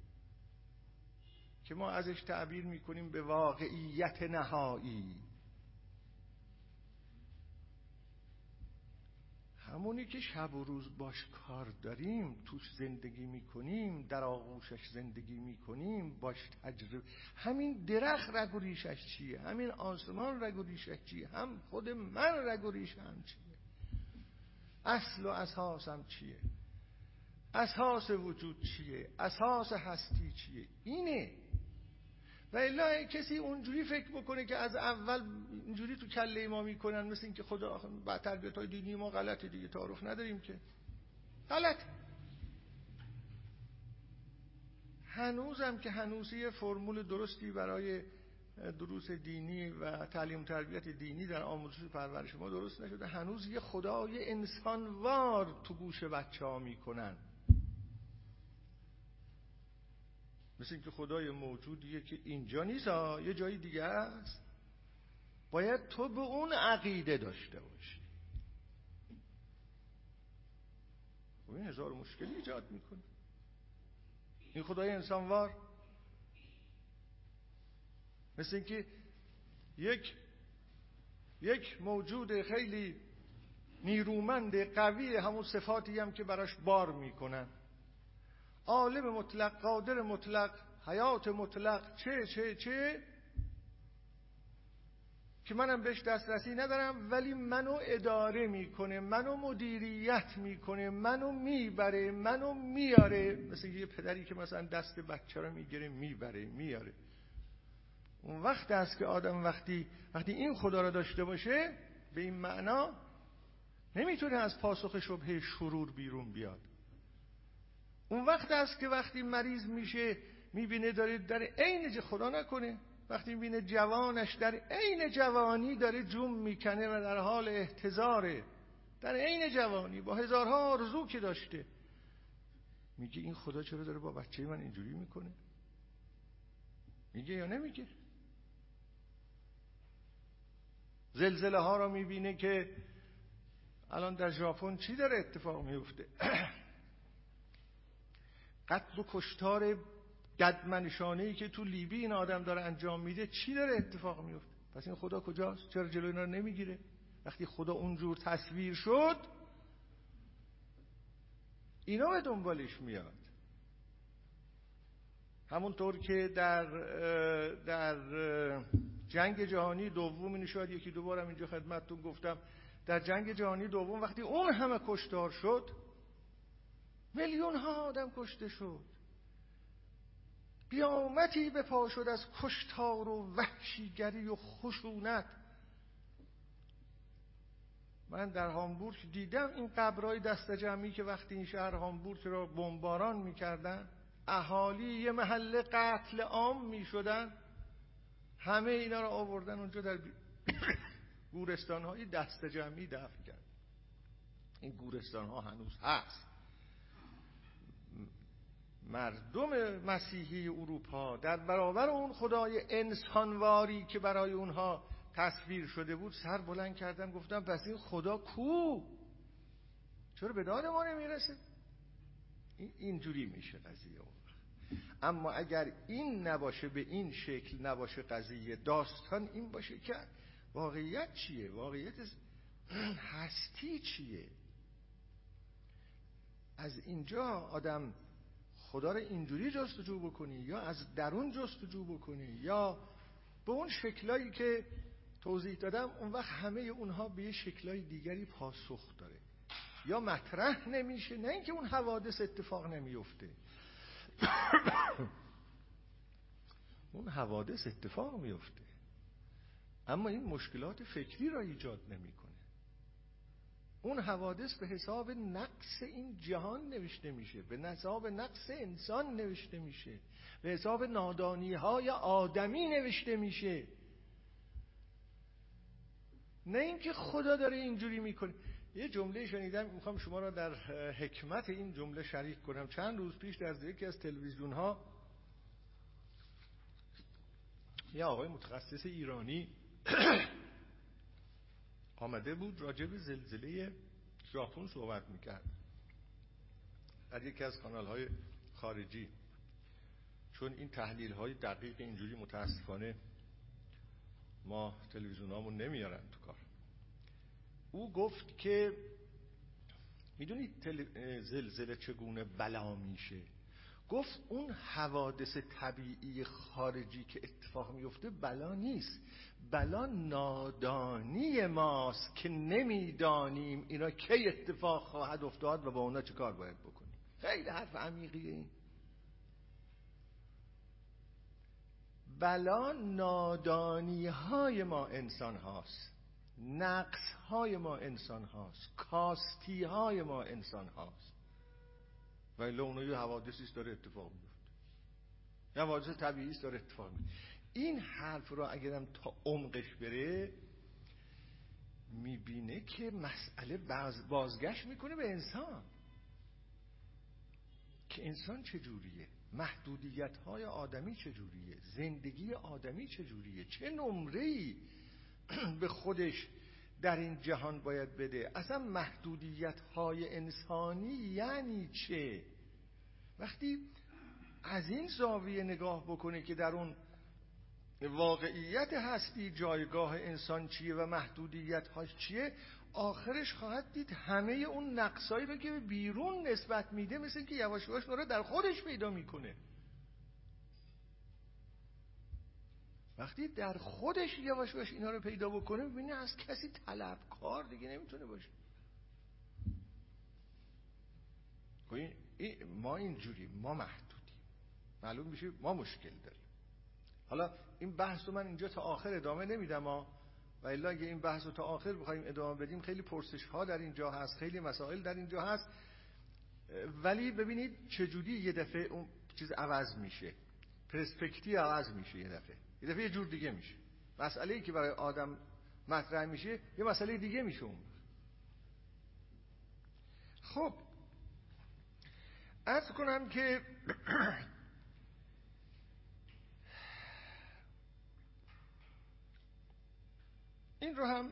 که ما ازش تعبیر میکنیم به واقعیت نهایی؟ همونی که شب و روز باش کار داریم، توش زندگی میکنیم، در آغوشش زندگی میکنیم، باش تجربه. همین درخت رگ و ریشش چیه؟ همین آسمان رگ و ریشش چیه؟ هم خود من رگ و ریشم چیه؟ اصل و اساسم چیه؟ اساس وجود چیه؟ اساس هستی چیه؟ اینه. و الا کسی اونجوری فکر بکنه که از اول اینجوری تو کله ما میکنن، مثل این که خدا با تربیت های دینی ما غلطه دیگه، تعارف نداریم که غلط. هنوزم که هنوز یه فرمول درستی برای دروس دینی و تعلیم و تربیت دینی در آموزش و پرورش ما درست نشده. هنوز یه خدای انسانوار تو گوش بچه ها میکنن، مثل این که خدای موجودیه که اینجا نیست، یه جای دیگه است، باید تو به اون عقیده داشته باشی. خب این هزار مشکلی ایجاد میکنه. این خدای انسانوار مثل این که یک یک موجود خیلی نیرومند قوی، همون صفاتی هم که براش بار میکنن، عالم مطلق، قادر مطلق، حیات مطلق، چه چه چه که منم بهش دسترسی ندارم، ولی منو اداره میکنه، منو مدیریت میکنه، منو میبره، منو میاره. مثل یه پدری که مثلا دست بچه رو میگیره میبره میاره. اون وقت است که آدم وقتی وقتی این خدا رو داشته باشه، به این معنا نمیتونه از پاسخ شبهه شرور بیرون بیاد. اون وقت است که وقتی مریض میشه میبینه داره در عین خدا نکنه، وقتی میبینه جوانش در عین جوانی داره جون میکنه و در حال احتضاره، در عین جوانی با هزارها آرزو که داشته، میگه این خدا چرا داره با بچه من اینجوری میکنه؟ میگه یا نمیگه؟ زلزله ها رو میبینه که الان در ژاپن چی داره اتفاق میفته؟ قتل و کشتار گدمنشانه‌ای که تو لیبی این آدم داره انجام میده، چی داره اتفاق میفته؟ پس این خدا کجاست؟ چرا جلوی اینا رو نمیگیره؟ وقتی خدا اونجور تصویر شد، اینا به دنبالش میاد. همونطور که در در جنگ جهانی دوم، اینو شاید یکی دو بارم اینجا خدمتتون گفتم، در جنگ جهانی دوم وقتی اون همه کشتار شد، میلیون ها آدم کشته شد، قیامتی به پا شد از کشتار و وحشیگری و خشونت. من در هامبورگ دیدم این قبرهای دست جمعی که وقتی این شهر هامبورگ را بمباران میکردن، اهالی یه محله قتل عام میشدن، همه اینا را آوردن اونجا در گورستان‌های دست جمعی دفن کرد. این گورستان‌ها هنوز هست. مردم مسیحی اروپا در برابر اون خدای انسانواری که برای اونها تصویر شده بود سر بلند کردن، گفتن پس این خدا کو؟ چرا به داد ما نمیرسه؟ این اینجوری میشه قضیه. اما اگر این نباشه، به این شکل نباشه قضیه، داستان این باشه که واقعیت چیه؟ واقعیت هستی چیه؟ از اینجا آدم خدا رو اینجوری جستجو بکنی، یا از درون جستجو بکنی، یا به اون شکلایی که توضیح دادم، اون وقت همه اونها به یه شکلای دیگری پاسخ داره. یا مطرح نمیشه، نه اینکه اون حوادث اتفاق نمیفته. اون حوادث اتفاق میفته، اما این مشکلات فکری را ایجاد نمیکنه. اون حوادث به حساب نقص این جهان نوشته میشه، به حساب نقص انسان نوشته میشه، به حساب نادانی های آدمی نوشته میشه، نه اینکه خدا داره اینجوری میکنه. یه جمله شنیدم، میخوام شما را در حکمت این جمله شریک کنم. چند روز پیش در یکی از تلویزیون ها یه آقای متخصص ایرانی آمده بود راجع به زلزله ژاپن صحبت میکرد در یکی از کانال های خارجی، چون این تحلیل های دقیق اینجوری متاسفانه ما تلویزیون هامون نمیارن تو کار. او گفت که میدونید زلزله چگونه بلا میشه؟ گفت اون حوادث طبیعی خارجی که اتفاق میفته بلا نیست، بلا نادانی ماست که نمیدانیم اینا کی اتفاق خواهد افتاد و با اونا چه کار باید بکنیم. خیلی حرف عمیقیه این. بلا نادانی های ما انسان هاست، نقص های ما انسان هاست، کاستی های ما انسان هاست، و الا اونو یه حوادثیست داره اتفاق میفته، یه حوادث طبیعیست داره اتفاق میفته. این حرف رو اگرم تا عمقش بره میبینه که مسئله باز بازگشت میکنه به انسان، که انسان چجوریه، محدودیت های آدمی چجوریه، زندگی آدمی چجوریه، چه نمره‌ای به خودش در این جهان باید بده. اصلا محدودیت های انسانی یعنی چه؟ وقتی از این زاویه نگاه بکنه که در اون واقعیت هستی جایگاه انسان چیه و محدودیت هاش چیه، آخرش خواهد دید همه اون نقصایی رو که بیرون نسبت میده مثل که یواش یواش رو در خودش پیدا میکنه. وقتی در خودش یواش یواش اینا رو پیدا بکنه ببینه از کسی طلبکار دیگه نمیتونه باشه. ما اینجوری، ما محدودیم، معلوم میشه ما مشکل داریم. حالا این بحث رو من اینجا تا آخر ادامه نمیدم ها، و الا اگه این بحث رو تا آخر بخوایم ادامه بدیم خیلی پرسش ها در اینجا هست، خیلی مسائل در اینجا هست. ولی ببینید چجوری یه دفعه اون چیز عوض میشه، پرسپکتیو عوض میشه، یه دفعه یه دفعه یه جور دیگه میشه. مسئله‌ای که برای آدم مطرح میشه یه مسئله دیگه میشه اون. خب عرض کنم که این رو هم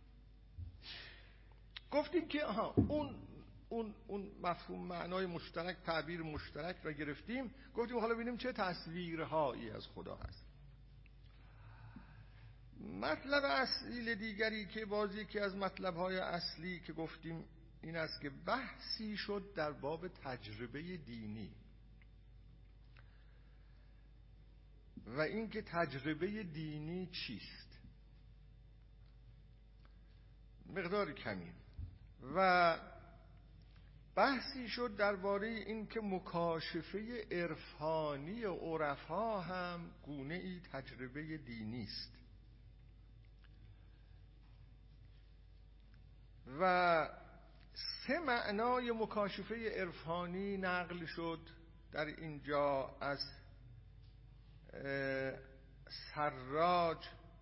گفتیم که آها اون اون اون مفهوم معنای مشترک، تعبیر مشترک را گرفتیم، گفتیم حالا ببینیم چه تصویرهایی از خدا هست. مطلب اصلی دیگری که باز یکی از مطلب‌های اصلی که گفتیم این است که بحثی شد در باب تجربه دینی و اینکه تجربه دینی چیست. مقدار کمی. و بحثی شد درباره اینکه مکاشفه عرفانی عرفا هم گونه ای تجربه دینی است. و سه معنای مکاشفه عرفانی نقل شد در اینجا از سراج،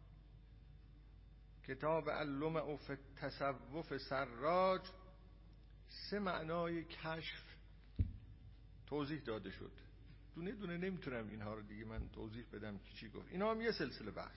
کتاب اللمع فی التصوف سراج، سه معنای کشف توضیح داده شد. دونه دونه نمیتونم اینها رو دیگه من توضیح بدم که چی گفت. اینا هم یه سلسله بحث.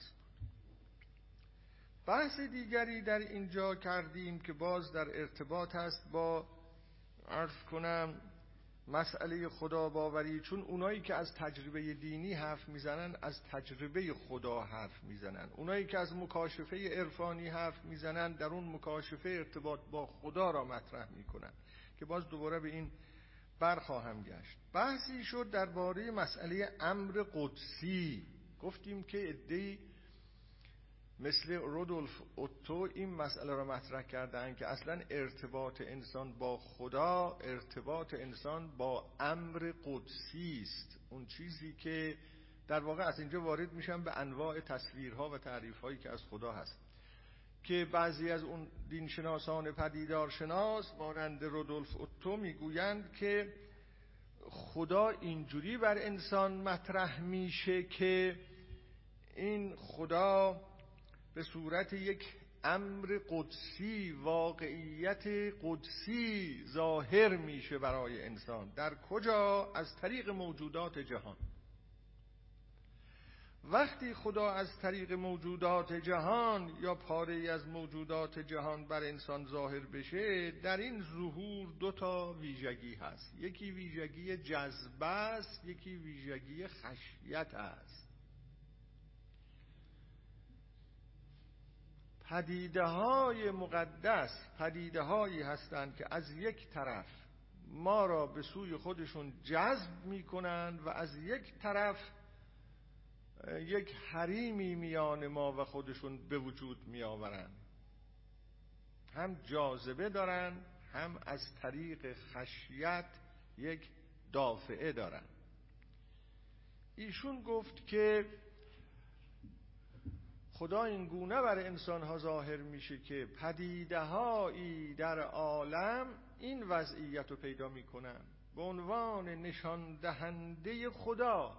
بحث دیگری در اینجا کردیم که باز در ارتباط هست با عرض کنم مسئله خدا باوری، چون اونایی که از تجربه دینی حرف میزنن از تجربه خدا حرف میزنن، اونایی که از مکاشفه عرفانی حرف میزنن در اون مکاشفه ارتباط با خدا را مطرح میکنن که باز دوباره به این برخواهم گشت. بحثی شد درباره مسئله امر قدسی. گفتیم که عده‌ای مثل رودولف اوتو این مسئله را مطرح کردن که اصلا ارتباط انسان با خدا ارتباط انسان با امر قدسی است. اون چیزی که در واقع از اینجا وارد میشن به انواع تصویرها و تعریفهایی که از خدا هست، که بعضی از اون دینشناسان پدیدارشناس مانند رودولف اوتو میگویند که خدا اینجوری بر انسان مطرح میشه که این خدا به صورت یک امر قدسی، واقعیت قدسی ظاهر میشه برای انسان. در کجا؟ از طریق موجودات جهان. وقتی خدا از طریق موجودات جهان یا پاره‌ای از موجودات جهان بر انسان ظاهر بشه، در این ظهور دو تا ویژگی هست. یکی ویژگی جذبه است، یکی ویژگی خشیت است. پدیده های مقدس پدیده هایی هستند که از یک طرف ما را به سوی خودشون جذب میکنند و از یک طرف یک حریمی میان ما و خودشون به وجود می آورن. هم جاذبه دارن، هم از طریق خشیت یک دافعه دارن. ایشون گفت که خدا این گونه بر انسان ها ظاهر میشه که پدیده هایی در عالم این وضعیت رو پیدا میکنن به عنوان نشان دهنده خدا.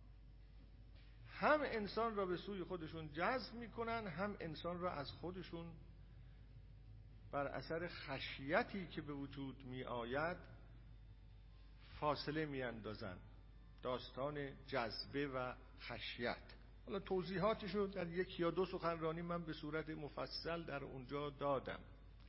هم انسان را به سوی خودشون جذب میکنن، هم انسان را از خودشون بر اثر خشیتی که به وجود می آید فاصله می اندازن. داستان جذبه و خشیت. حالا توضیحاتش رو در یک یا دو سخنرانی من به صورت مفصل در اونجا دادم.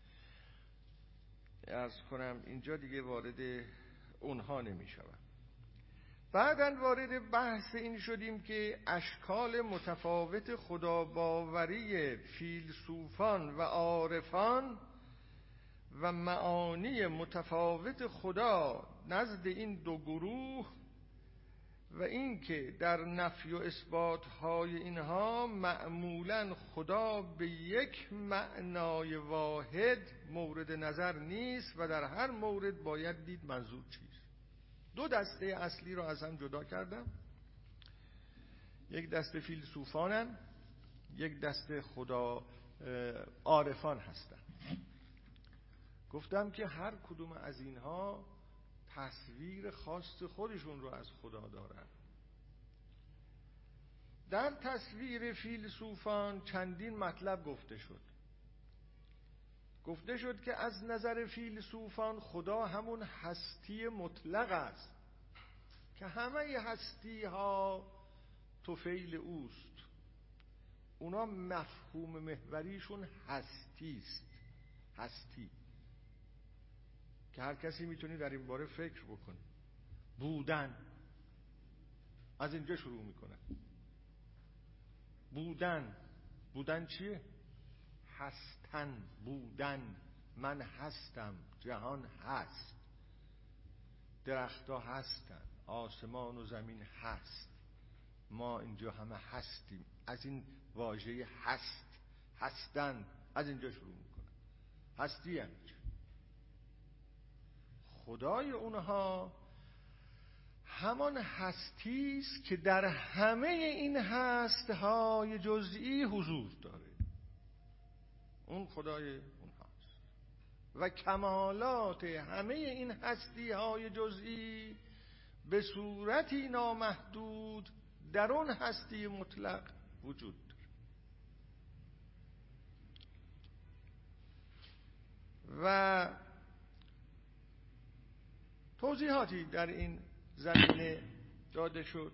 عرض کنم اینجا دیگه وارد اونها نمی شوم. بعداً وارد بحث این شدیم که اشکال متفاوت خداباوری فیلسوفان و عارفان و معانی متفاوت خدا نزد این دو گروه و این که در نفی و اثبات های اینها معمولاً خدا به یک معنای واحد مورد نظر نیست و در هر مورد باید دید منظور چیست. دو دسته اصلی رو از هم جدا کردم. یک دسته فیلسوفانن، یک دسته خدا عارفان هستن. گفتم که هر کدوم از اینها تصویر خاص خودشون رو از خدا دارن. در تصویر فیلسوفان چندین مطلب گفته شد. گفته شد که از نظر فیلسوفان خدا همون هستی مطلق است که همه هستی ها طفیل اوست. اونا مفهوم محوریشون هستی است. هستی که هر کسی میتونه در این باره فکر بکنه. بودن از اینجا شروع میکنه. بودن بودن چیه؟ هستن. بودن من هستم، جهان هست، درختها هستن، آسمان و زمین هست، ما اینجا همه هستیم. از این واژه هست، هستن از اینجا شروع میکنه. هستی یعنی چی؟ خدای اونها همان هستی است که در همه این هستهای جزئی حضور داره. اون خدای اونهاست و کمالات همه این هستی های جزئی به صورتی نامحدود در اون هستی مطلق وجود داره. و توضیحاتی در این زمینه داده شد.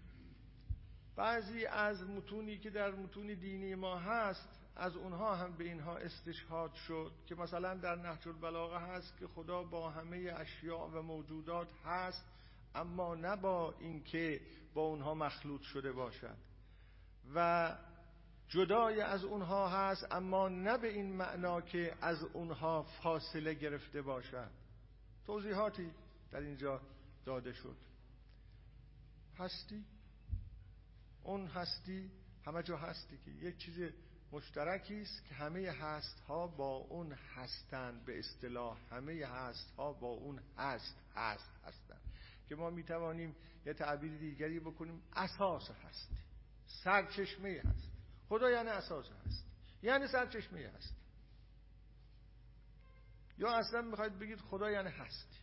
بعضی از متونی که در متون دینی ما هست از اونها هم به اینها استشهاد شد که مثلا در نهج البلاغه هست که خدا با همه اشیاء و موجودات هست، اما نه با اینکه با اونها مخلوط شده باشد، و جدای از اونها هست اما نه به این معنا که از اونها فاصله گرفته باشد. توضیحاتی در اینجا داده شد. هستی، اون هستی همه جا هستی که یک چیز مشترکی است که همه هست ها با اون هستند. به اصطلاح همه هست ها با اون هست هست هستند که ما میتوانیم یه تعبیر دیگری بکنیم اساس هستی، سرچشمه هست. خدا یعنی اساس هست، یعنی سرچشمه هست. یا اصلا میخواید بگید خدا یعنی هستی.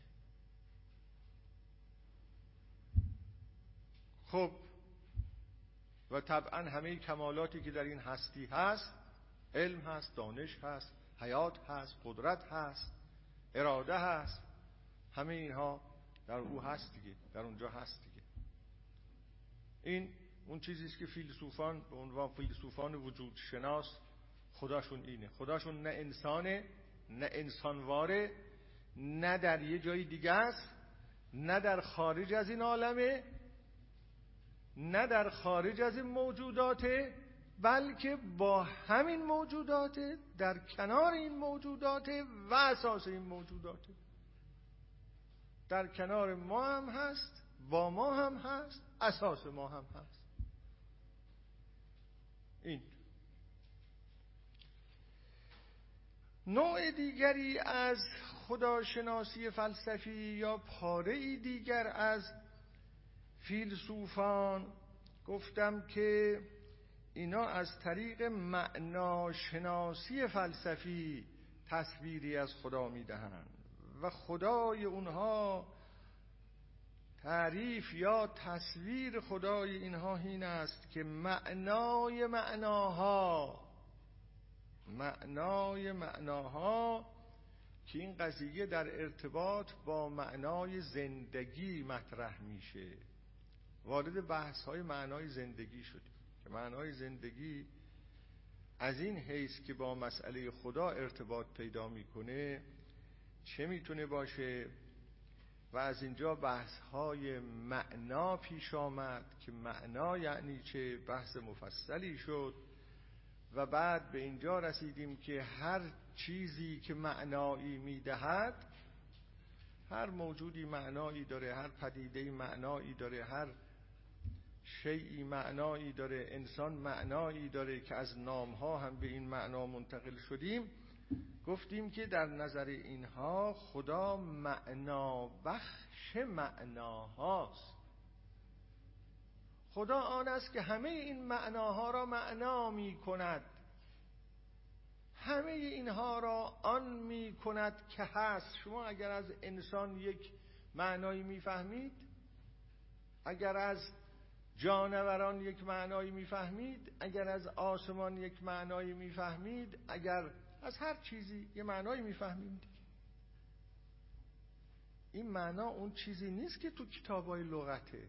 خب و طبعا همه کمالاتی که در این هستی هست، علم هست، دانش هست، حیات هست، قدرت هست، اراده هست، همه اینها در او هست دیگه، در اونجا هست دیگه. این اون چیزی است که فیلسوفان به عنوان فیلسوفان وجود شناس خداشون اینه. خداشون نه انسانه، نه انسانواره، نه در یه جای دیگه است، نه در خارج از این عالمه، نه در خارج از این موجوداته، بلکه با همین موجوداته، در کنار این موجوداته و اساس این موجوداته. در کنار ما هم هست، با ما هم هست، اساس ما هم هست. این نوع دیگری از خداشناسی فلسفی یا پاره‌ای دیگر از فیلسوفان گفتم که اینا از طریق معناشناسی فلسفی تصویری از خدا میدهند و خدای اونها، تعریف یا تصویر خدای اینها این است که معنای معناها معنای معناها که این قضیه در ارتباط با معنای زندگی مطرح میشه. وارد بحث های معنای زندگی شدیم که معنای زندگی از این حیث که با مسئله خدا ارتباط پیدا میکنه چه میتونه باشه و از اینجا بحث های معنا پیش آمد که معنا یعنی چه، بحث مفصلی شد و بعد به اینجا رسیدیم که هر چیزی که معنایی میدهد، هر موجودی معنایی داره، هر پدیده‌ای معنایی داره، هر شیئی معنایی داره، انسان معنایی داره که از نامها هم به این معنا منتقل شدیم. گفتیم که در نظر اینها خدا معنا بخش معناهاست. خدا آن است که همه این معناها را معنا می کند، همه اینها را آن می کند که هست. شما اگر از انسان یک معنایی می فهمید، اگر از جانوران یک معنایی می فهمید، اگر از آسمان یک معنایی می فهمید، اگر از هر چیزی یه معنایی می فهمید، این معنا اون چیزی نیست که تو کتابای لغته.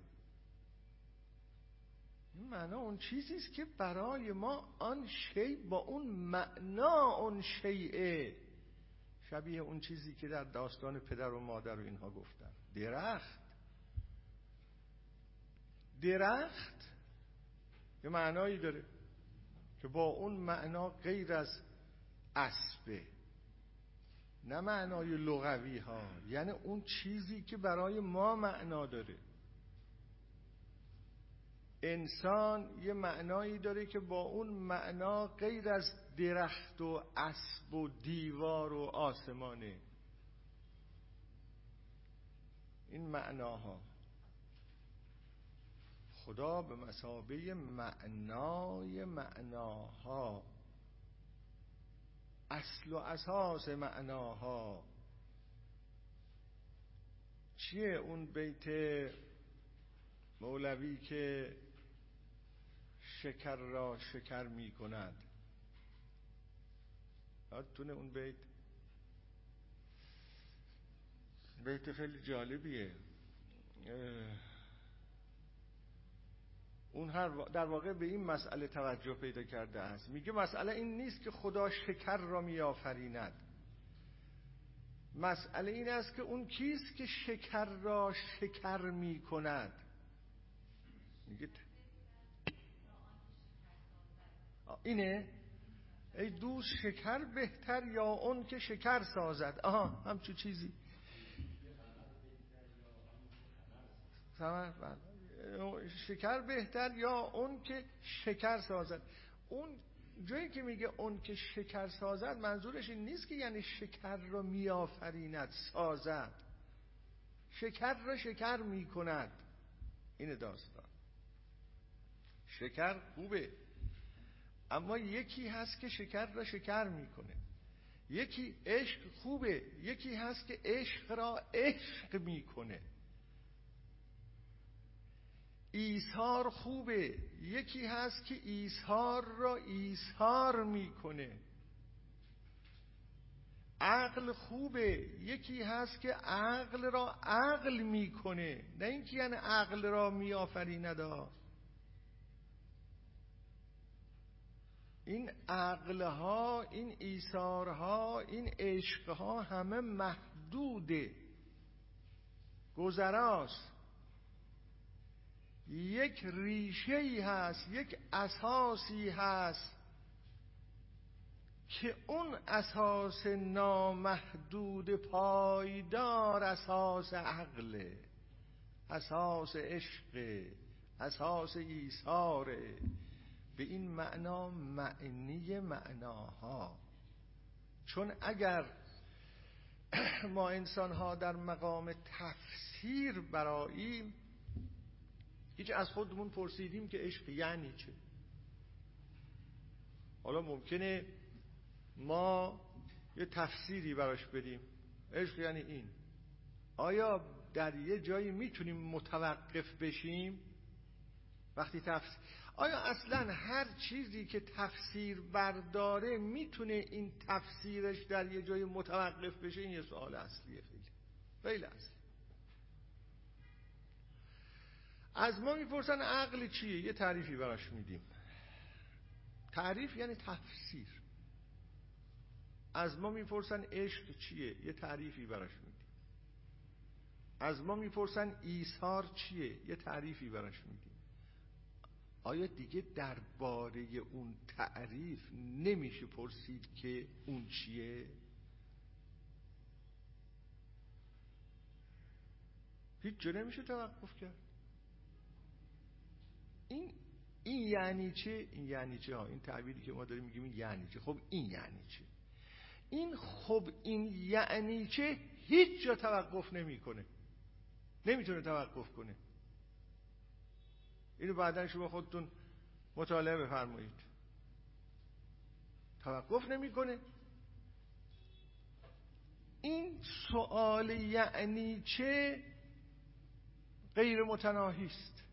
این معنا اون چیزی است که برای ما آن شی با اون معنا اون شیء، شبیه اون چیزی که در داستان پدر و مادر و اینها گفتن. درخت درخت یه معنایی داره که با اون معنا غیر از اسبه، نه معنای لغوی ها، یعنی اون چیزی که برای ما معنا داره. انسان یه معنایی داره که با اون معنا غیر از درخت و اسب و دیوار و آسمانه. این معناها خدا به مثابه معنای معناها، اصل و اساس معناها چیه؟ اون بیت مولوی که شکر را شکر می کند، یادتونه اون بیت؟ بیت خیلی جالبیه. اون هر در واقع به این مسئله توجه پیدا کرده است. میگه مسئله این نیست که خدا شکر را میآفریند، مسئله این است که اون کیست که شکر را شکر می کند. میگه اینه، ای دوست شکر بهتر یا اون که شکر سازد. آها همچون چیزی شکر بهتر یا اون که شکر سازد. اون جایی که میگه اون که شکر سازد، منظورش این نیست که یعنی شکر رو میآفریند، سازد، شکر رو شکر میکند. این داستان شکر خوبه، اما یکی هست که شکر را شکر میکنه. یکی عشق خوبه، یکی هست که عشق را عشق میکنه. ایثار خوبه، یکی هست که ایثار را ایثار میکنه. عقل خوبه، یکی هست که عقل را عقل میکنه، نه اینکه یعنی عقل را میآفریند. این عقلها، این ایثارها، این عشقها همه محدوده، گذراست. یک ریشه‌ای هست، یک اساسی هست که اون اساس نامحدود پایدار اساس عقله، اساس عشق، اساس ایثاره. به این معنا معنی معناها. چون اگر ما انسان‌ها در مقام تفسیر براییم، هیچ از خودمون پرسیدیم که عشق یعنی چه؟ حالا ممکنه ما یه تفسیری براش بدیم، عشق یعنی این. آیا در یه جایی میتونیم متوقف بشیم وقتی تفسیر؟ آیا اصلا هر چیزی که تفسیر برداره میتونه این تفسیرش در یه جای متوقف بشه؟ این یه سوال اصلیه، خیلی خیلی اصلی. از ما میپرسن عقل چیه؟ یه تعریفی براش میدیم. تعریف یعنی تفسیر. از ما میپرسن عشق چیه؟ یه تعریفی براش میدیم. از ما میپرسن ایثار چیه؟ یه تعریفی براش میدیم. آیا دیگه درباره اون تعریف نمیشه پرسید که اون چیه؟ هیچ جا نمیشه توقف کرد. این این یعنی چه؟ این یعنی چه ها؟ این تعبیری که ما داریم میگیم این یعنی چه؟ خب این یعنی چه؟ این خب این یعنی چه هیچ جا توقف نمیکنه، نمیتونه توقف کنه. اینو بعداً شما خودتون مطالعه بفرمایید. توقف نمیکنه. این سوال یعنی چه غیر متناهی است.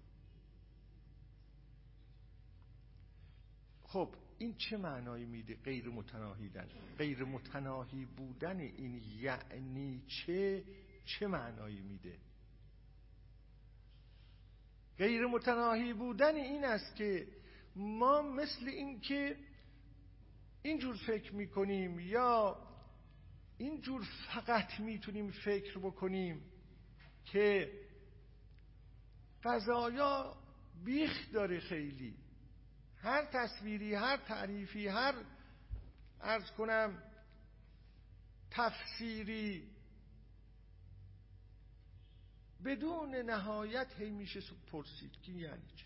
خب این چه معنایی میده غیر متناهی دن؟ غیر متناهی بودن این یعنی چه چه معنایی میده؟ غیر متناهی بودن این است که ما مثل این که اینجور فکر میکنیم یا اینجور فقط میتونیم فکر بکنیم که قضایا بیخ داره خیلی. هر تصویری، هر تعریفی، هر عرض کنم تفسیری بدون نهایت هی میشه پرسید که یعنی چه.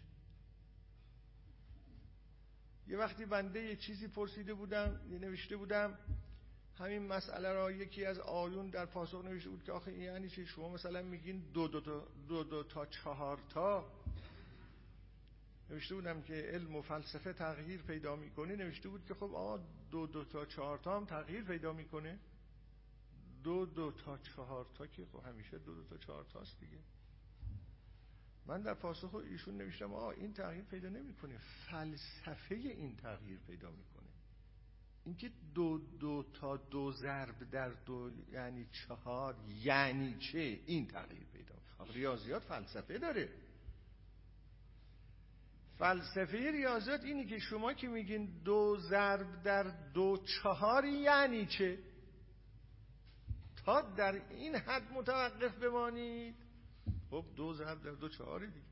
یه وقتی بنده یه چیزی پرسیده بودم، نوشته بودم همین مسئله را، یکی از آیون در پاسخ نوشته بود که آخه یعنی چه؟ شما مثلا میگین دو دو تا دو دو تا چهار تا. نوشته بودم که علم و فلسفه تغییر پیدا میکنه. نوشته بود که خب آقا دو دو تا چهار تا هم تغییر پیدا میکنه. دو دو تا چهار تا که خب همیشه دو دو تا چهار تاست دیگه. من در پاسخ ایشون نوشتم آقا این تغییر پیدا نمیکنه، فلسفه این تغییر پیدا میکنه. اینکه دو دو تا دو ضرب در دو یعنی چهار یعنی چه؟ این تغییر پیدا میکنه. ریاضیات فلسفه داره. فلسفه ریاضیات اینی که شما که میگین دو ضرب در دو چهار یعنی چه؟ تا در این حد متوقف بمانید. خب دو ضرب در دو چهاری دیگه.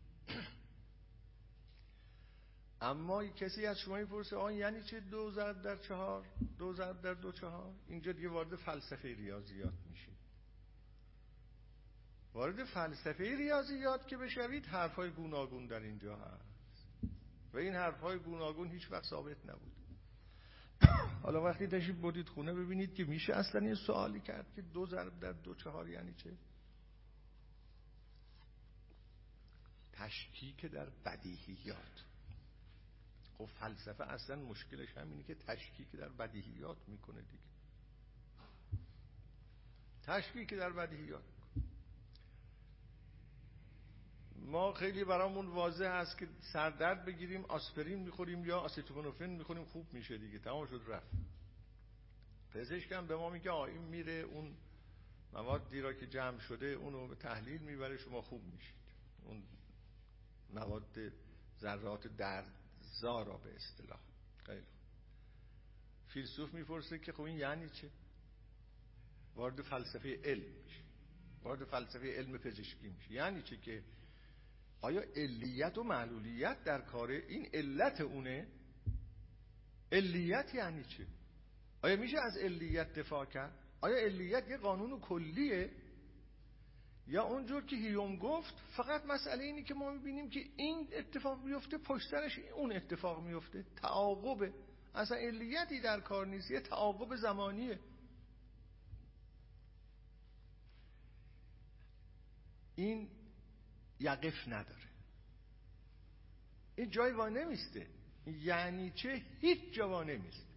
اما کسی از شما میپرسه آن یعنی چه دو ضرب در چهار؟ دو ضرب در دو چهار؟ اینجا دیگه وارد فلسفه ریاضیات میشه. وارد فلسفه ریاضیات که بشوید حرفای گوناگون در اینجا هست. و این حرفهای گوناگون هیچ وقت ثابت نبود. حالا وقتی تشریف بردید خونه ببینید که میشه اصلا این سوالی کرد که دو ضرب در دو چهار یعنی چه؟ تشکیک در بدیهیات. خب فلسفه اصلا مشکلش همینه که تشکیک در بدیهیات میکنه دیگه. تشکیک در بدیهیات. ما خیلی برامون واضح هست که سردرد بگیریم آسپرین میخوریم یا آسیتامینوفن میخوریم خوب میشه دیگه، تمام شد رفت. پزشک هم به ما میگه آ این میره اون موادی را که جمع شده اونو به تحلیل میبره شما خوب میشید. اون مواد ذرات دردزا را به اصطلاح. خیلی فیلسوف میپرسه که خب این یعنی چه؟ وارد فلسفه علم میشه، وارد فلسفه علم پزشکی میشه. یعنی چه که آیا علیت و معلولیت در کاره؟ این علت اونه؟ علیت یعنی چه؟ آیا میشه از علیت دفاع کرد؟ آیا علیت یه قانون کلیه؟ یا اونجور که هیوم گفت فقط مسئله اینی که ما میبینیم که این اتفاق میفته پشترش اون اتفاق میفته، تعاقبه، اصلا علیتی در کار نیست، یه تعاقب زمانیه. این یقف نداره، این جای وای نمیسته. یعنی چه؟ هیچ جا وای نمیسته.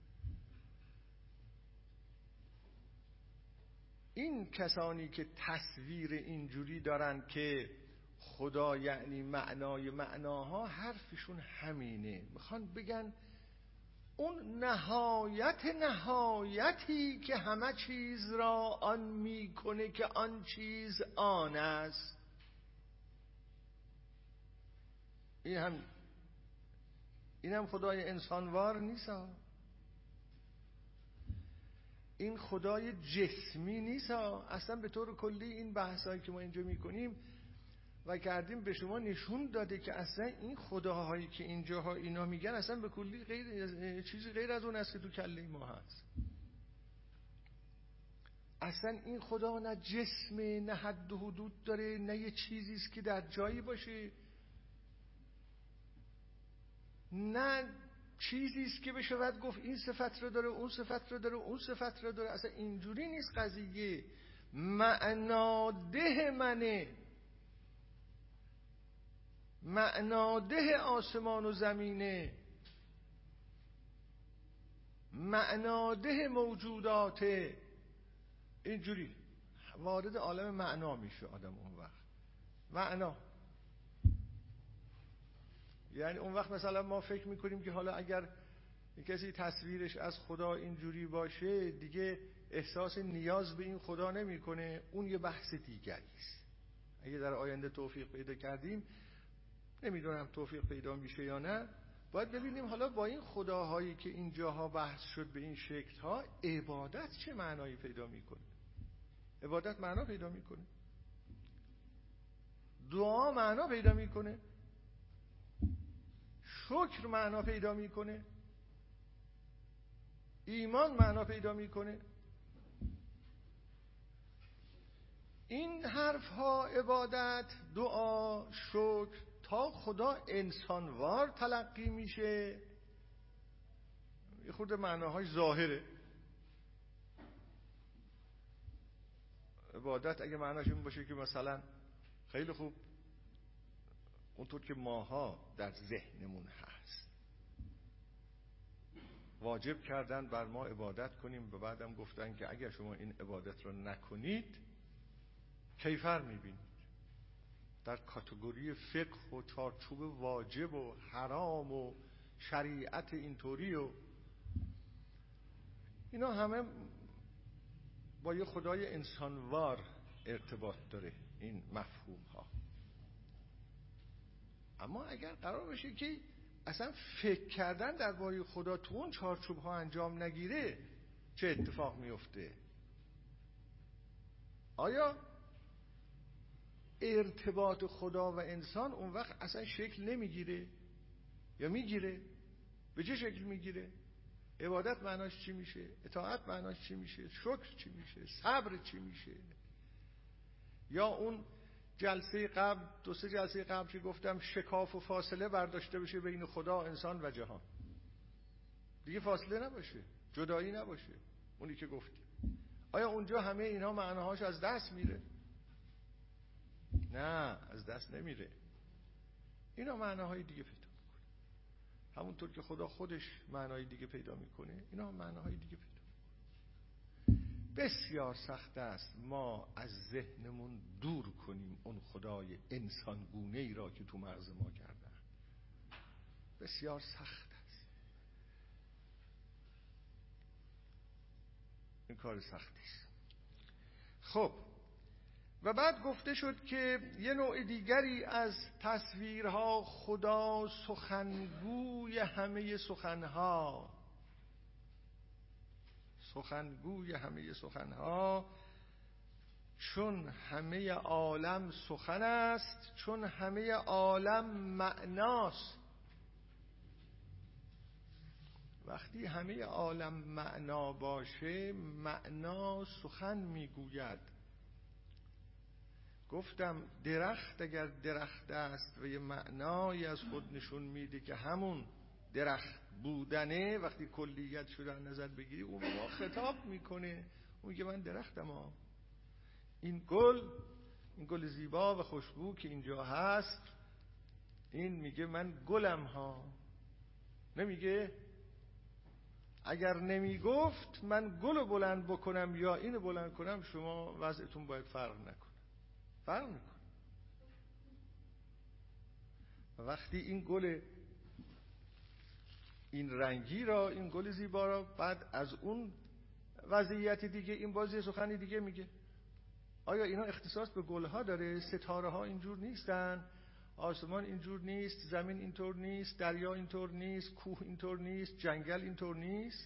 این کسانی که تصویر اینجوری دارن که خدا یعنی معنای معناها، حرفشون همینه. میخوان بگن اون نهایت نهایتی که همه چیز را آن میکنه که آن چیز آن است. این هم این هم خدای انسانوار نیست، این خدای جسمی نیست. اصلا به طور کلی این بحثایی که ما اینجا میکنیم و کردیم به شما نشون داده که اصلا این خداهایی که اینجاها اینا میگن اصلا به کلی غیر چیزی غیر از اون است که تو کله ما هست. اصلا این خدا نه جسم، نه حد و حدود داره، نه یه چیزی است که در جایی باشه، نه چیزی است که بشه بعد گفت این صفت رو داره، اون صفت رو داره، اون صفت رو داره. اصلا اینجوری نیست قضیه. معناده منه، معناده آسمان و زمینه، معناده موجوداته. اینجوری وارد عالم معنا میشه آدم اون وقت. معنا یعنی اون وقت مثلا ما فکر میکنیم که حالا اگر کسی تصویرش از خدا اینجوری باشه دیگه احساس نیاز به این خدا نمیکنه. اون یه بحث دیگری است. اگه در آینده توفیق پیدا کردیم، نمیدونم توفیق پیدا میشه یا نه، باید ببینیم حالا با این خداهایی که اینجاها بحث شد به این شکل ها، عبادت چه معنایی پیدا میکنه. عبادت معنا پیدا میکنه، دعا معنا پیدا میکنه، شکر معنا پیدا میکنه، ایمان معنا پیدا میکنه. این حرف ها عبادت، دعا، شکر تا خدا انسانوار تلقی میشه یه خورده معناهای ظاهره. عبادت اگه معناش این باشه که مثلا خیلی خوب اونطور که ماها در ذهنمون هست واجب کردن بر ما عبادت کنیم و بعدم گفتن که اگر شما این عبادت رو نکنید کیفر میبینید. در کاتگوری فقه و چارچوب واجب و حرام و شریعت اینطوری و اینا همه با یه خدای انسانوار ارتباط داره این مفهوم ها. اما اگر قرار باشه که اصلا فکر کردن درباره خدا تو اون چارچوب ها انجام نگیره چه اتفاق میفته؟ آیا ارتباط خدا و انسان اون وقت اصلا شکل نمیگیره یا میگیره؟ به چه شکل میگیره؟ عبادت معناش چی میشه؟ اطاعت معناش چی میشه؟ شکر چی میشه؟ صبر چی میشه؟ یا اون جلسه قبل دو سه جلسه قبل که گفتم شکاف و فاصله برداشته بشه بین خدا، انسان و جهان، دیگه فاصله نباشه، جدایی نباشه، اونی که گفتیم، آیا اونجا همه اینا معناهاش از دست میره؟ نه، از دست نمیره. اینا معناهای دیگه پیدا میکنه، همونطور که خدا خودش معنای دیگه پیدا میکنه، اینا هم معناهای دیگه پیدا میکنه. بسیار سخت است ما از ذهنمون دور کنیم اون خدای انسانگونه ای را که تو مغز ما کردن. بسیار سخت است، این کار سختی است. خب و بعد گفته شد که یه نوع دیگری از تصویرها، خدا سخنگوی همه سخنها، سخنگوی همه سخنها، چون همه عالم سخن است، چون همه عالم معناست. وقتی همه عالم معنا باشه، معنا سخن میگوید. گفتم درخت اگر درخت است و یه معنایی از خود نشون میده که همون درخت بودنه، وقتی کلیت شده نظر بگیری، اون با خطاب میکنه، اون که من درختم ها، این گل، این گل زیبا و خوشبو که اینجا هست، این میگه من گلم ها. نمیگه؟ اگر نمیگفت من گل بلند بکنم یا اینو بلند کنم، شما وضعتون باید فرق نکنه، فرق میکنه. وقتی این گل این رنگی را، این گل زیبا را، بعد از اون وضعیت دیگه این بازی سخنی دیگه میگه. آیا اینا اختصاص به گلها داره؟ ستاره ها اینجور نیستن، آسمان اینجور نیست، زمین اینطور نیست، دریا اینطور نیست، کوه اینطور نیست، جنگل اینطور نیست.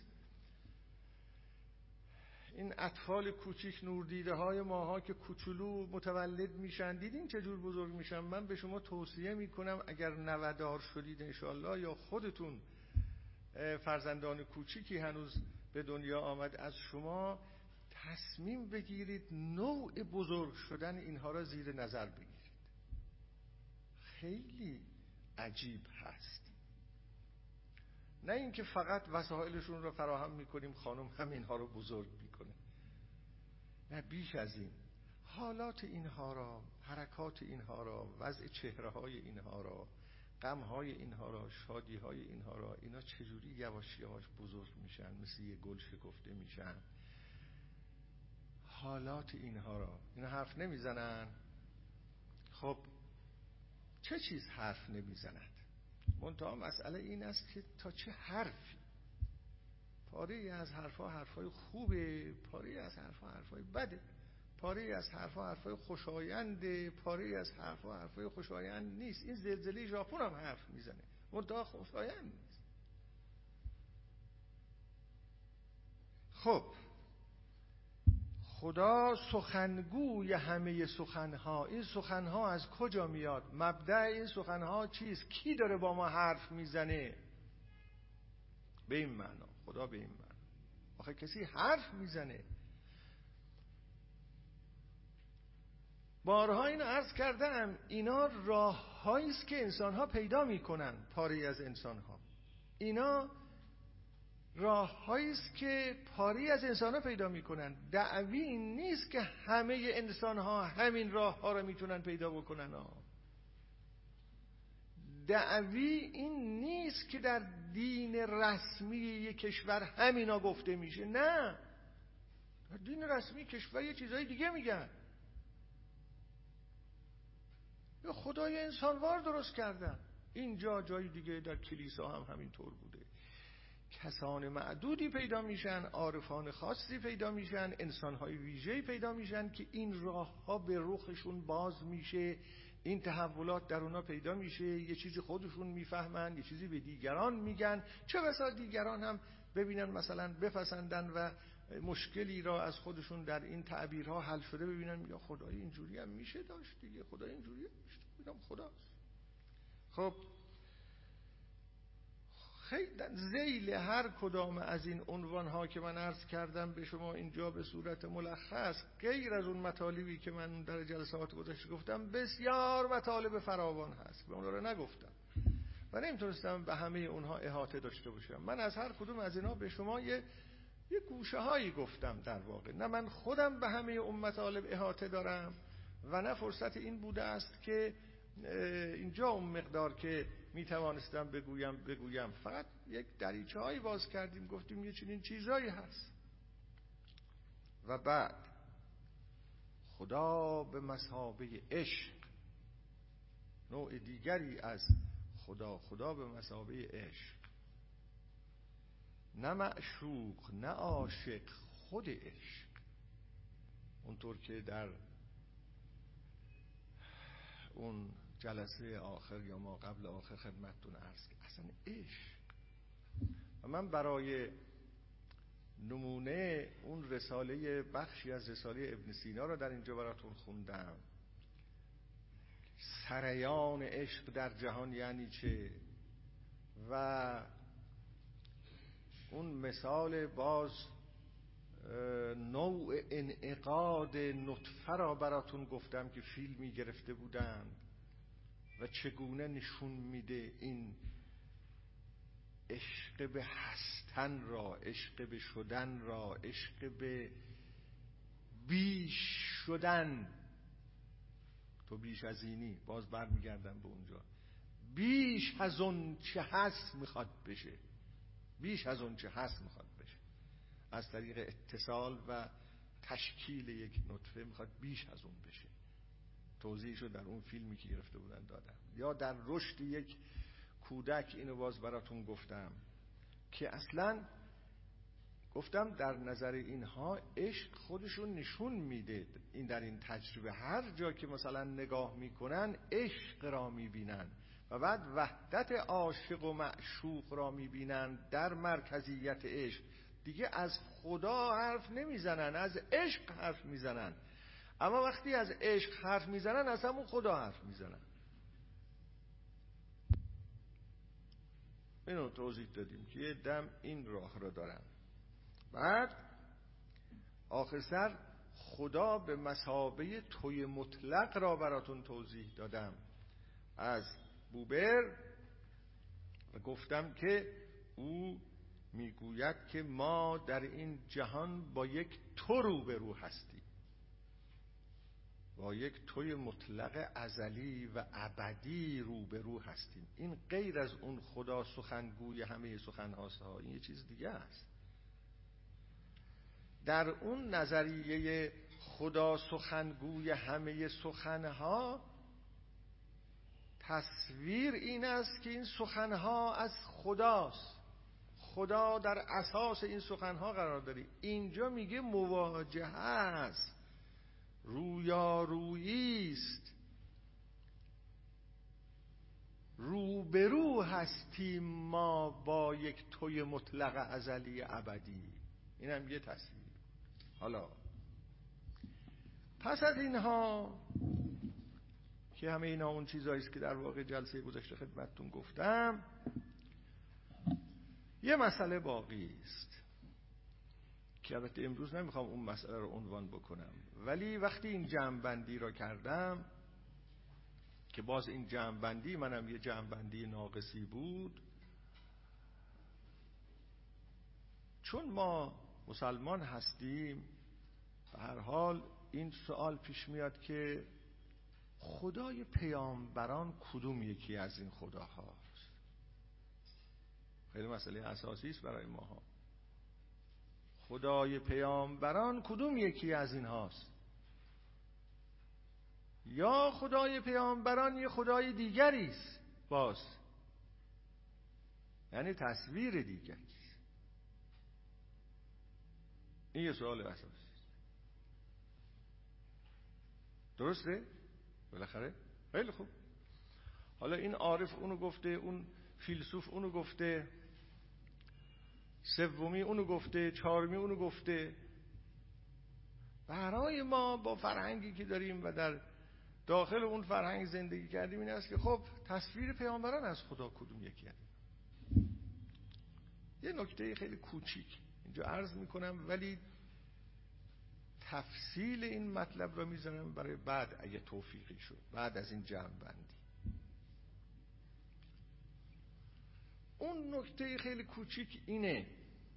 این اطفال کوچیک نوردیده های ماها که کوچولو متولد میشن، دیدین چجور بزرگ میشن؟ من به شما توصیه میکنم اگر نودار شدید انشالله، یا خودتون فرزندان کوچیکی هنوز به دنیا آمد از شما، تصمیم بگیرید نوع بزرگ شدن اینها را زیر نظر بگیرید. خیلی عجیب هست. نه اینکه فقط وسایلشون رو فراهم میکنیم خانم هم اینها رو بزرگ میکنه، نه، بیش از این. حالات اینها را، حرکات اینها را، وضع چهره های اینها را، غم های اینها را، شادی های اینها را، اینا چجوری یواش یواش بزرگ میشن، مثل یه گل شکفته میشن. حالات اینها را، اینا حرف نمیزنن. خب چه چیز حرف نمیزند؟ منتها مسئله این است که تا چه حرفی. پاره از حرفا حرفای خوبه، پاره از حرفا حرفای بده، پاره از حرفا حرفای خوشاینده، پاره از حرفا حرفای خوشایند نیست. این زلزله ژاپن هم حرف میزنه، منتها خوشایند نیست. خب خدا سخنگوی همه سخنها. این سخنها از کجا میاد؟ مبدأ این سخنها چیست؟ کی داره با ما حرف میزنه؟ به این معنا، خدا به این معنا. آخه کسی حرف میزنه. بارها اینو عرض کردم، اینا راه‌هایی است که انسان‌ها پیدا میکنن، پاره از انسان‌ها. اینا راه‌هایی است که پاری از انسان‌ها پیدا میکنن. دعوی این نیست که همه انسان‌ها همین راه‌ها رو میتونن پیدا بکنن ها. دعوی این نیست که در دین رسمی یک کشور همینا گفته میشه. نه، در دین رسمی کشور یه چیزای دیگه میگن. یا خدای انسانوار درست کردن. اینجا جای دیگه در کلیسا هم همینطور بوده. کسان معدودی پیدا میشن، عارفان خاصی پیدا میشن، انسانهای ویژه‌ای پیدا میشن که این راه‌ها به رخشون باز میشه، این تحولات در اونا پیدا میشه، یه چیزی خودشون میفهمن، یه چیزی به دیگران میگن، چه بسا دیگران هم ببینن مثلا بپسندن و مشکلی را از خودشون در این تعبیرها حل شده ببینن، یا خدای اینجوری هم میشه داشت دیگه، خدای اینجوری هم میشه، ببینم خداست. خب خیلی ذیل هر کدام از این عنوان ها که من عرض کردم به شما اینجا به صورت ملخص، غیر از اون مطالبی که من در جلسات گذشته گفتم، بسیار مطالب فراوان هست، به اونها رو نگفتم و نمیتونستم به همه اونها احاطه داشته باشم. من از هر کدوم از اینا به شما یه یه گوشه هایی گفتم. در واقع نه من خودم به همه اون مطالب احاطه دارم و نه فرصت این بوده است که اینجا اون مقدار که می توانستم بگویم بگویم. فقط یک دریچه هایی باز کردیم، گفتیم یه چنین چیزایی هست. و بعد خدا به مثابه عشق، نوع دیگری از خدا، خدا به مثابه عشق، نه معشوق نه عاشق، خود عشق. اونطور که در اون جلسه آخر یا ما قبل آخر خدمتتون عرض کردم، اصلا عشق. و من برای نمونه اون رساله، بخشی از رساله ابن سینا رو در اینجا براتون خوندم. سریان عشق در جهان یعنی چه؟ و اون مثال باز نوع انعقاد نطفه را براتون گفتم که فیلمی گرفته بودن و چگونه نشون میده این عشق به هستن را، عشق به شدن را، عشق به بیش شدن. تو بیش از اینی، باز برمیگردم به اونجا، بیش از اون چه هست میخواد بشه، بیش از اون چه هست میخواد بشه. از طریق اتصال و تشکیل یک نطفه میخواد بیش از اون بشه. توضیحشو در اون فیلمی که گرفته بودن دادم. یا در رشد یک کودک اینو باز براتون گفتم که اصلا گفتم در نظر اینها عشق خودشون نشون میده. این در این تجربه هر جا که مثلا نگاه میکنن عشق را میبینن و بعد وحدت عاشق و معشوق را میبینن در مرکزیت عشق. دیگه از خدا حرف نمیزنن، از عشق حرف میزنن. اما وقتی از عشق حرف میزنن از همون خدا حرف میزنن. اینو توضیح دادیم که یه دم این راه رو دارن. بعد آخر سر خدا به مثابه توی مطلق را براتون توضیح دادم از بوبر و گفتم که او میگوید که ما در این جهان با یک تو روبرو هستیم، با یک توی مطلق ازلی و ابدی روبرو هستیم. این غیر از اون خدا سخنگوی همه سخن هاست ها، این یه چیز دیگه است. در اون نظریه خدا سخنگوی همه سخنها، تصویر این است که این سخنها از خداست، خدا در اساس این سخنها قرار داره. اینجا میگه مواجهه است، رویارویی است، روبرو هستیم ما با یک توی مطلق ازلی ابدی. این هم یه تصویر. حالا پس از اینها که همه اینا اون چیزایی است که در واقع جلسه گذشته خدمتتون گفتم، یه مسئله باقی است که البته امروز نمیخوام اون مسئله رو عنوان بکنم، ولی وقتی این جمع‌بندی را کردم که باز این جمع‌بندی منم یه جمع‌بندی ناقصی بود، چون ما مسلمان هستیم به هر حال این سوال پیش میاد که خدای پیامبران کدوم یکی از این خداهاست؟ خیلی مسئله اساسی است برای ماها. خدای پیامبران کدوم یکی از این هاست؟ یا خدای پیامبران یه خدای دیگری است باز، یعنی تصویر دیگری است. این یه سوال اساسی است. درسته؟ بالاخره خیلی خوب. حالا این عارف اونو گفته، اون فیلسوف اونو گفته، سومی اونو گفته، چهارمی اونو گفته. برای ما با فرهنگی که داریم و در داخل اون فرهنگ زندگی کردیم این است که خب تصویر پیامبران از خدا کدوم یکی هست؟ یه نکته خیلی کوچیک اینجا عرض میکنم، ولی تفصیل این مطلب رو میذارم برای بعد اگه توفیقی شد، بعد از این جمع بندی. اون نکته خیلی کوچیک اینه،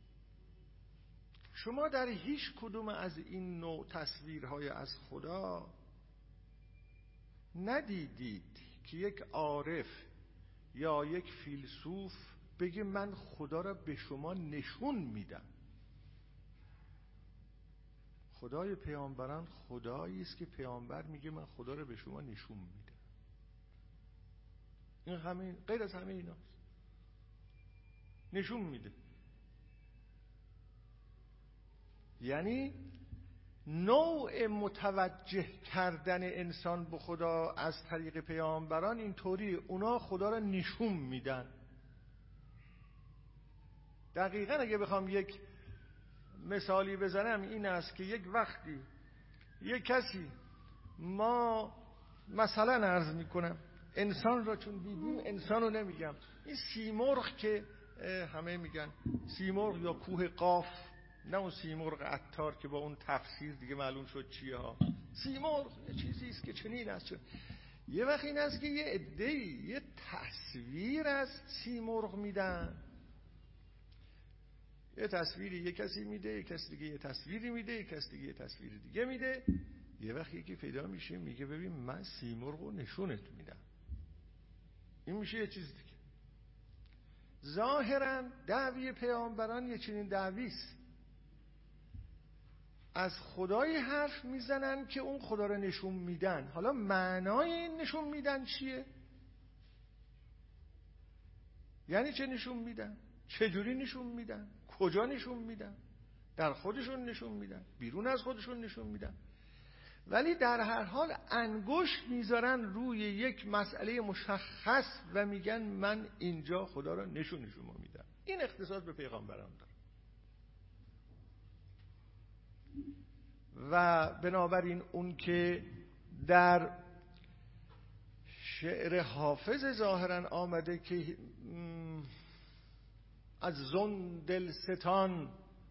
شما در هیچ کدوم از این نوع تصویرهای از خدا ندیدید که یک عارف یا یک فیلسوف بگه من خدا را به شما نشون میدم. خدای پیامبران خدایی است که پیامبر میگه من خدا را به شما نشون میدم. این همه غیر از همه ایناست، نشون میده. یعنی نوع متوجه کردن انسان به خدا از طریق پیامبران اینطوری، اونا خدا را نشون میدن. دقیقاً اگه بخوام یک مثالی بزنم این است که یک وقتی یک کسی، ما مثلا عرض میکنم انسان را چون دیدیم، انسان رو نمیگم، این سیمرغ که همه میگن سیمرغ یا کوه قاف، نه اون سیمرغ عطار که با اون تفسیر دیگه معلوم شد چیه ها. سیمرغ یه چیزی است که چنین است. یه وقت این است که یه عده‌ای یه تصویر از سیمرغ میدن، یه تصویری یه کسی میده، یه کسی دیگه یه تصویری میده، یه کسی دیگه یه تصویر دیگه میده. یه وقت یکی پیدا میشه میگه ببین من سیمرغ رو نشونت میدم. این میشه یه چیز دیگه. ظاهرا دعوی پیامبران یه چنین دعویست، از خدای حرف میزنن که اون خدا رو نشون میدن. حالا معنای این نشون میدن چیه؟ یعنی چه نشون میدن؟ چجوری نشون میدن؟ کجا نشون میدن؟ در خودشون نشون میدن؟ بیرون از خودشون نشون میدن؟ ولی در هر حال انگشت میذارن روی یک مسئله مشخص و میگن من اینجا خدا رو نشون شما میدم. این اختصاص به پیغمبران داره. و بنابراین اون که در شعر حافظ ظاهرا آمده که از زن دلستان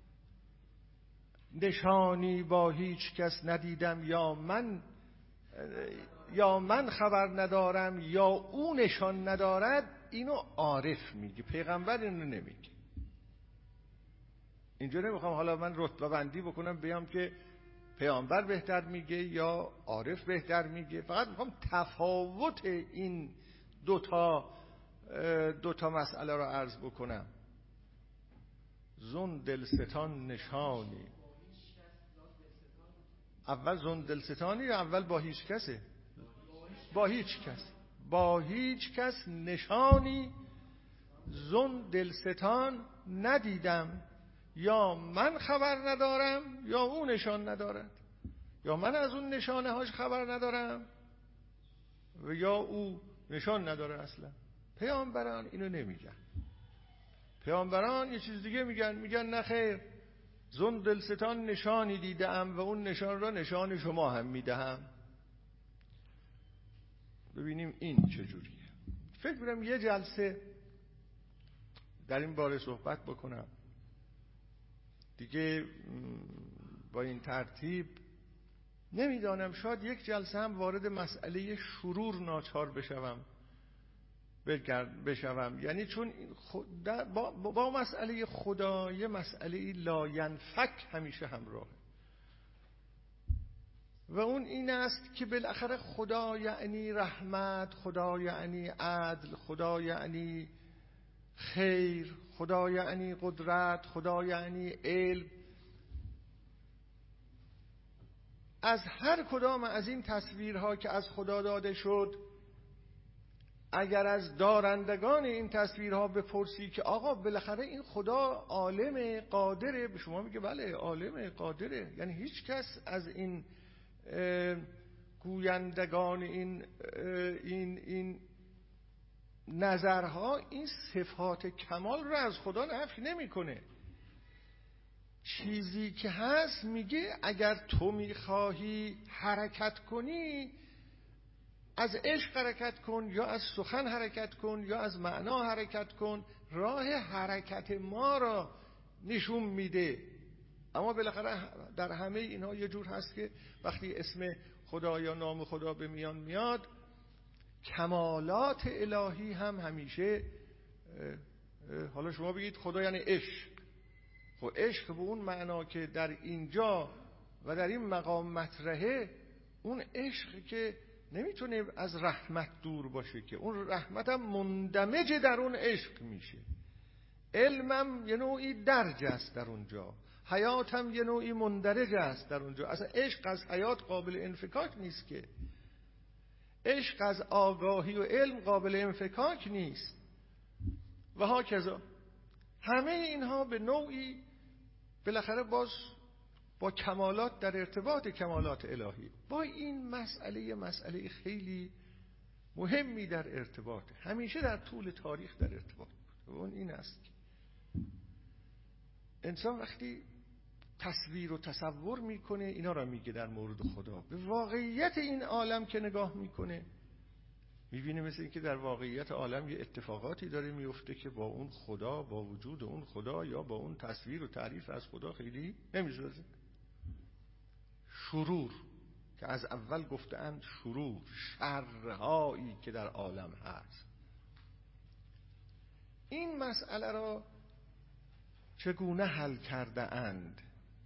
نشانی با هیچ کس ندیدم، یا من یا من خبر ندارم یا او نشان ندارد، اینو عارف میگه، پیغمبر اینو نمیگه. اینجا نمیخوام حالا من رتبه بندی بکنم بیام که پیامبر بهتر میگه یا عارف بهتر میگه، فقط میخوام تفاوت این دوتا دوتا مسئله رو عرض بکنم. زن دلستان نشانی، اول زن دلستانی یا اول با هیچ کسه؟ با هیچ کس. با هیچ کس نشانی زن دلستان ندیدم، یا من خبر ندارم یا اون نشان ندارد، یا من از اون نشانه هاش خبر ندارم و یا او نشان نداره. اصلا پیامبران اینو نمیگن. پیامبران یه چیز دیگه میگن، میگن نه خیر، زن دلستان نشانی دیدم و اون نشان را نشان شما هم میدهم. ببینیم این چجوریه. فکر می‌کنم یه جلسه در این باره صحبت بکنم دیگه. با این ترتیب نمیدانم، شاید یک جلسه هم وارد مسئله شرور ناچار بشوم بشوم یعنی چون با, با مسئله خدا یه مسئله لاینفک همیشه همراهه، و اون این است که بالاخره خدا یعنی رحمت، خدا یعنی عدل، خدا یعنی خیر، خدا یعنی قدرت، خدا یعنی علم. از هر کدام از این تصویرها که از خدا داده شد، اگر از دارندگان این تصویرها بپرسی که آقا بالاخره این خدا عالم قادره، به شما میگه بله عالم قادره. یعنی هیچ کس از این گویندگان این این این نظرها این صفات کمال رو از خدا نفی نمیکنه. چیزی که هست میگه اگر تو میخواهی حرکت کنی، از عشق حرکت کن یا از سخن حرکت کن یا از معنا حرکت کن، راه حرکت ما را نشون میده. اما بالاخره در همه اینها یه جور هست که وقتی اسم خدا یا نام خدا به میان میاد، کمالات الهی هم همیشه، حالا شما بگید خدا یعنی عشق، خب عشق به اون معنا که در اینجا و در این مقام مطرحه، اون عشق که نمیتونه از رحمت دور باشه، که اون رحمت هم مندمج در اون عشق میشه. علمم یه نوعی درج است در اونجا، حیاتم یه نوعی مندرج است در اونجا. اصلا عشق از حیات قابل انفکاک نیست، که عشق از آگاهی و علم قابل انفکاک نیست و هاکذا. همه اینها به نوعی بالاخره باز با کمالات در ارتباط، کمالات الهی با این مسئله مسئله خیلی مهمی در ارتباط، همیشه در طول تاریخ در ارتباط بود. اون این است که انسان وقتی تصویر و تصور میکنه، اینا را میگه در مورد خدا، به واقعیت این عالم که نگاه میکنه، میبینه مثل این که در واقعیت عالم یه اتفاقاتی داره میفته که با اون خدا، با وجود اون خدا یا با اون تصویر و تعریف از خدا خیلی نمیسازه. شرور که از اول گفتند، شرور، شرهایی که در عالم هست. این مسئله را چگونه حل کرده اند؟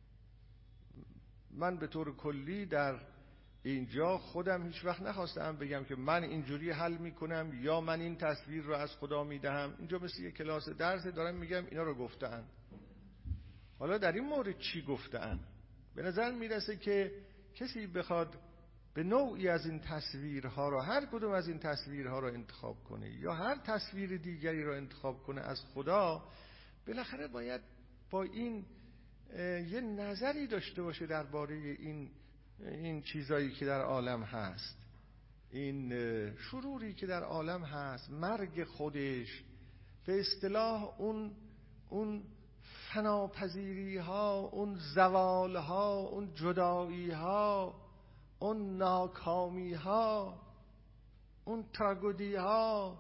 من به طور کلی در اینجا خودم هیچ وقت نخواستم بگم که من اینجوری حل میکنم یا من این تصویر رو از خدا میدهم. اینجا مثل یک کلاس درس دارم میگم اینا رو گفتن. حالا در این مورد چی گفتن؟ به نظر میرسه که کسی بخواد به نوعی از این تصویرها رو، هر کدوم از این تصویرها رو انتخاب کنه یا هر تصویر دیگری رو انتخاب کنه از خدا، بالاخره باید با این یه نظری داشته باشه درباره این این چیزایی که در عالم هست، این شروری که در عالم هست، مرگ خودش، به اصطلاح اون اون فناپذیری ها، اون زوال ها، اون جدایی ها، اون ناکامی ها، اون تراژدی ها،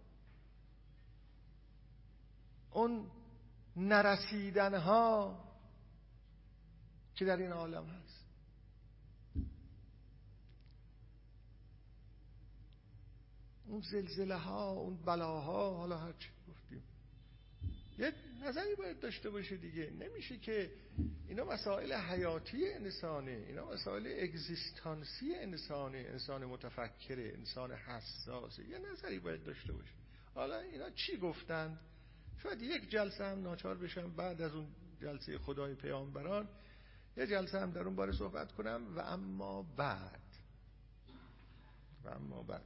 اون نرسیدن ها که در این عالم هست. اون زلزله ها، اون بلاها، حالا هر چی گفتیم، یه نظری باید داشته باشه دیگه. نمیشه که اینا مسائل حیاتی انسانه، اینا مسائل اگزیستانسی انسانه، انسان متفکره، انسان حساسه، یه نظری باید داشته باشه. حالا اینا چی گفتند؟ شاید یک جلسه هم ناچار بشم بعد از اون جلسه خدای پیامبران یه جلسه هم در اون باره صحبت کنم. و اما بعد و اما بعد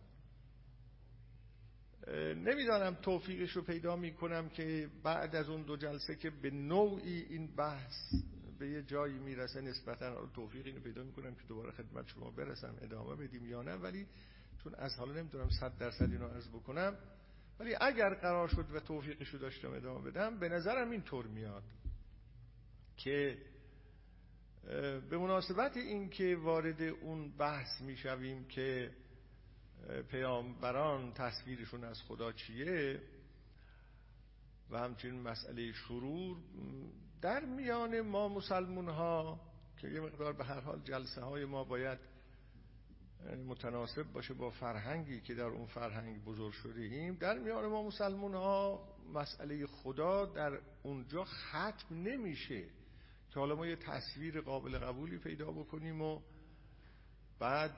نمیدانم توفیقش رو پیدا میکنم که بعد از اون دو جلسه که به نوعی این بحث به یه جایی میرسه، نسبتا توفیق اینو پیدا میکنم که دوباره خدمت شما برسم ادامه بدیم یا نه، ولی چون از حالا نمیدونم صد درصد اینو عرض بکنم، ولی اگر قرار شد و توفیقش رو داشتم ادامه بدم، به نظرم این طور میاد که به مناسبت این که وارد اون بحث میشویم که پیامبران تصویرشون از خدا چیه و همچنین مسئله شرور، در میان ما مسلمون ها که یه مقدار به هر حال جلسه های ما باید متناسب باشه با فرهنگی که در اون فرهنگ بزرگ شده ایم، در میان ما مسلمون ها مسئله خدا در اونجا ختم نمیشه که حالا ما یه تصویر قابل قبولی پیدا بکنیم و بعد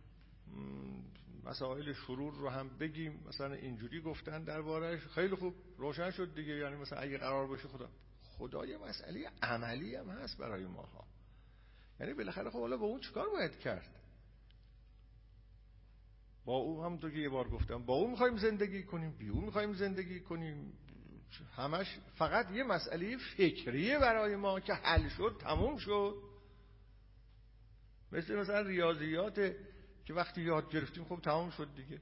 مسائل شرور رو هم بگیم، مثلا اینجوری گفتن دربارش، خیلی خوب روشن شد دیگه. یعنی مثلا اگه قرار باشه خدا خدا یه مسئله عملی هم هست برای ماها، یعنی بالاخره خب حالا با اون چیکار باید کرد؟ با اون هم تو که یه بار گفتم، با اون میخوایم زندگی کنیم، بی اون میخوایم زندگی کنیم، همش فقط یه مسئله فکریه برای ما که حل شد تموم شد. مثل مثلا ریاضیات که وقتی یاد گرفتیم خب تمام شد دیگه.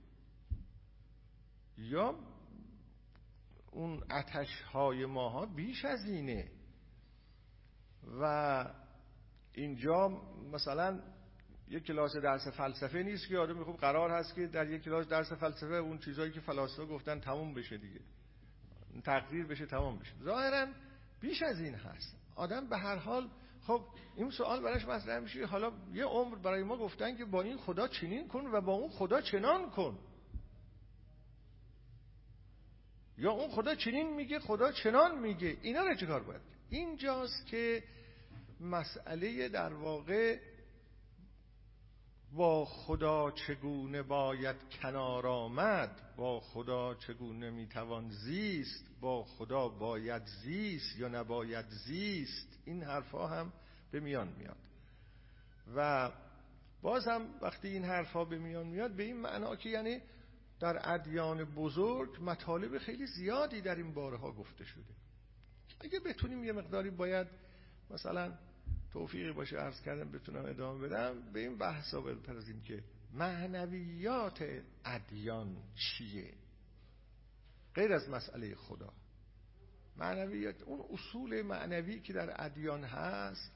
یا اون آتش های ماها بیش از اینه و اینجا مثلا یک کلاس درس فلسفه نیست که آدم خب قرار هست که در یک کلاس درس فلسفه اون چیزایی که فلاسفه گفتن تموم بشه دیگه، تقریر بشه تمام بشه. ظاهرا بیش از این هست. آدم به هر حال خب این سوال براش مطرح میشه، حالا یه عمر برای ما گفتن که با این خدا چنین کن و با اون خدا چنان کن، یا اون خدا چنین میگه خدا چنان میگه، اینا رو چیکار باید؟ اینجاست که مسئله در واقع با خدا چگونه باید کنار آمد، با خدا چگونه میتوان زیست، با خدا باید زیست یا نباید زیست، این حرفا هم به میان میاد. و باز هم وقتی این حرفا به میان میاد به این معنا که یعنی در ادیان بزرگ مطالب خیلی زیادی در این بارها گفته شده. اگه بتونیم یه مقداری باید مثلا توفیقی باشه عرض کردم بتونم ادامه بدم به این بحثا بپردازیم که معنویات ادیان چیه غیر از مسئله خدا. معنویات، اون اصول معنوی که در ادیان هست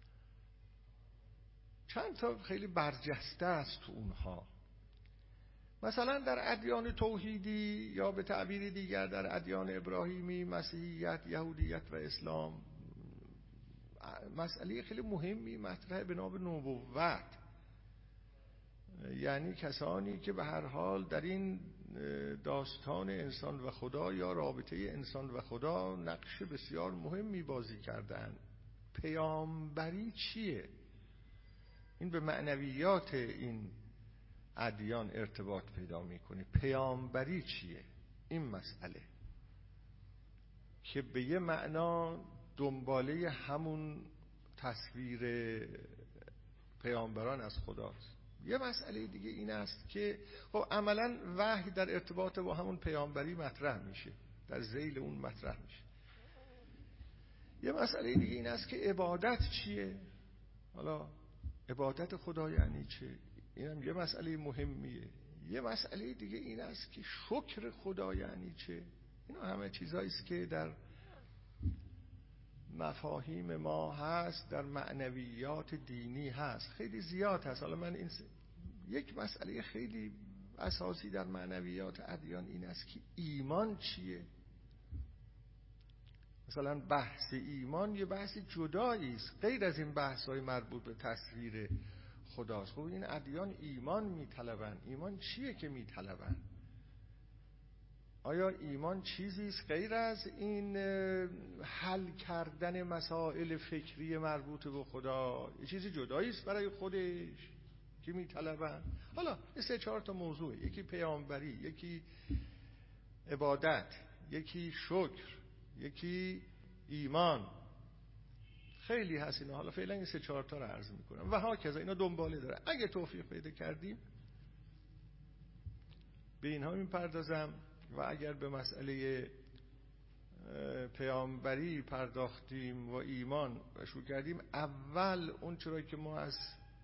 چند تا خیلی برجسته است تو اونها. مثلا در ادیان توحیدی یا به تعبیر دیگر در ادیان ابراهیمی، مسیحیت، یهودیت و اسلام مسئله خیلی مهمی مطرح به نام نبوت، یعنی کسانی که به هر حال در این داستان انسان و خدا یا رابطه انسان و خدا نقش بسیار مهمی بازی کردن. پیامبری چیه؟ این به معنویات این ادیان ارتباط پیدا میکنه. پیامبری چیه؟ این مسئله که به یه معنا دنباله همون تصویر پیامبران از خداست. یه مسئله دیگه این است که خب عملا وحی در ارتباط با همون پیامبری مطرح میشه، در ذیل اون مطرح میشه. یه مسئله دیگه این است که عبادت چیه؟ حالا عبادت خدا یعنی چه؟ اینم یه مسئله مهمیه. یه مسئله دیگه این است که شکر خدا یعنی چه؟ اینا همه چیزایی است که در مفاهیم ما هست، در معنویات دینی هست، خیلی زیاد هست. حالا من این س... یک مسئله خیلی اساسی در معنویات ادیان این است که ایمان چیه؟ مثلا بحث ایمان یه بحث جدایی است غیر از این بحث‌های مربوط به تصویر خداست. خب این ادیان ایمان میطلبن. ایمان چیه که میطلبن؟ آیا ایمان چیزی است غیر از این حل کردن مسائل فکری مربوط به خدا؟ یه چیزی جدایی است برای خودش که میطلبن؟ حالا سه چهار تا موضوع، یکی پیامبری، یکی عبادت، یکی شکر، یکی ایمان، خیلی هست اینا. حالا فعلا این سه چهار تا رو عرض میکنم و ها کذا اینا دنباله داره. اگه توفیق پیدا کردیم به اینها میپردازم و اگر به مسئله پیامبری پرداختیم و ایمان و شروع کردیم، اول اون چرایی که ما از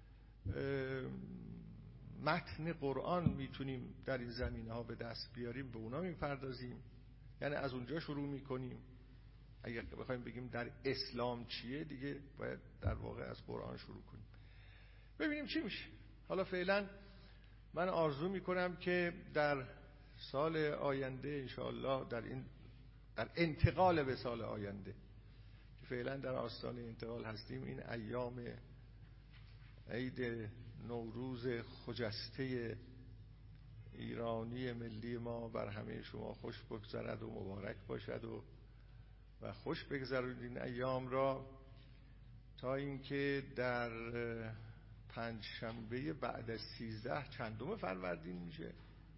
متن قرآن میتونیم در این زمینه ها به دست بیاریم به اونا میپردازیم، یعنی از اونجا شروع میکنیم. اگر بخوایم بگیم در اسلام چیه دیگه باید در واقع از قرآن شروع کنیم ببینیم چی میشه. حالا فعلا من آرزو میکنم که در سال آینده انشاءالله در این در انتقال به سال آینده که فعلا در آستانه انتقال هستیم، این ایام عید نوروز خجسته ایرانی ملی ما بر همه شما خوش بگذرد و مبارک باشد و و خوش بگذرونید این ایام را، تا اینکه در پنج شنبه بعد از سیزده چندم فروردین میشه؟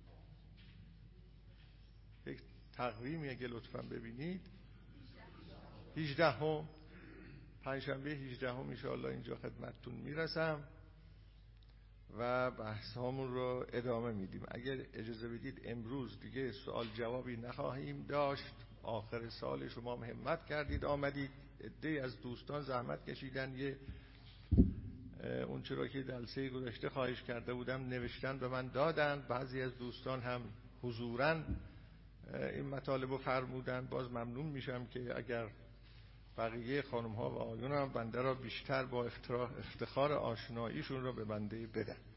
یک تقویمی اگه لطفا ببینید هجدهم، پنج شنبه هجدهم ان شاء الله اینجا خدمتتون میرسم و بحث هامون رو ادامه میدیم. اگر اجازه بدید امروز دیگه سوال جوابی نخواهیم داشت. آخر سال شما همت کردید آمدید، عده‌ای از دوستان زحمت کشیدن، یه اون چرا که جلسه گذشته خواهش کرده بودم نوشتن به من دادن، بعضی از دوستان هم حضوراً این مطالب رو فرمودن. باز ممنون میشم که اگر بقیه خانم ها و آقایون هم بنده را بیشتر با افتخار آشناییشون را به بنده بدن.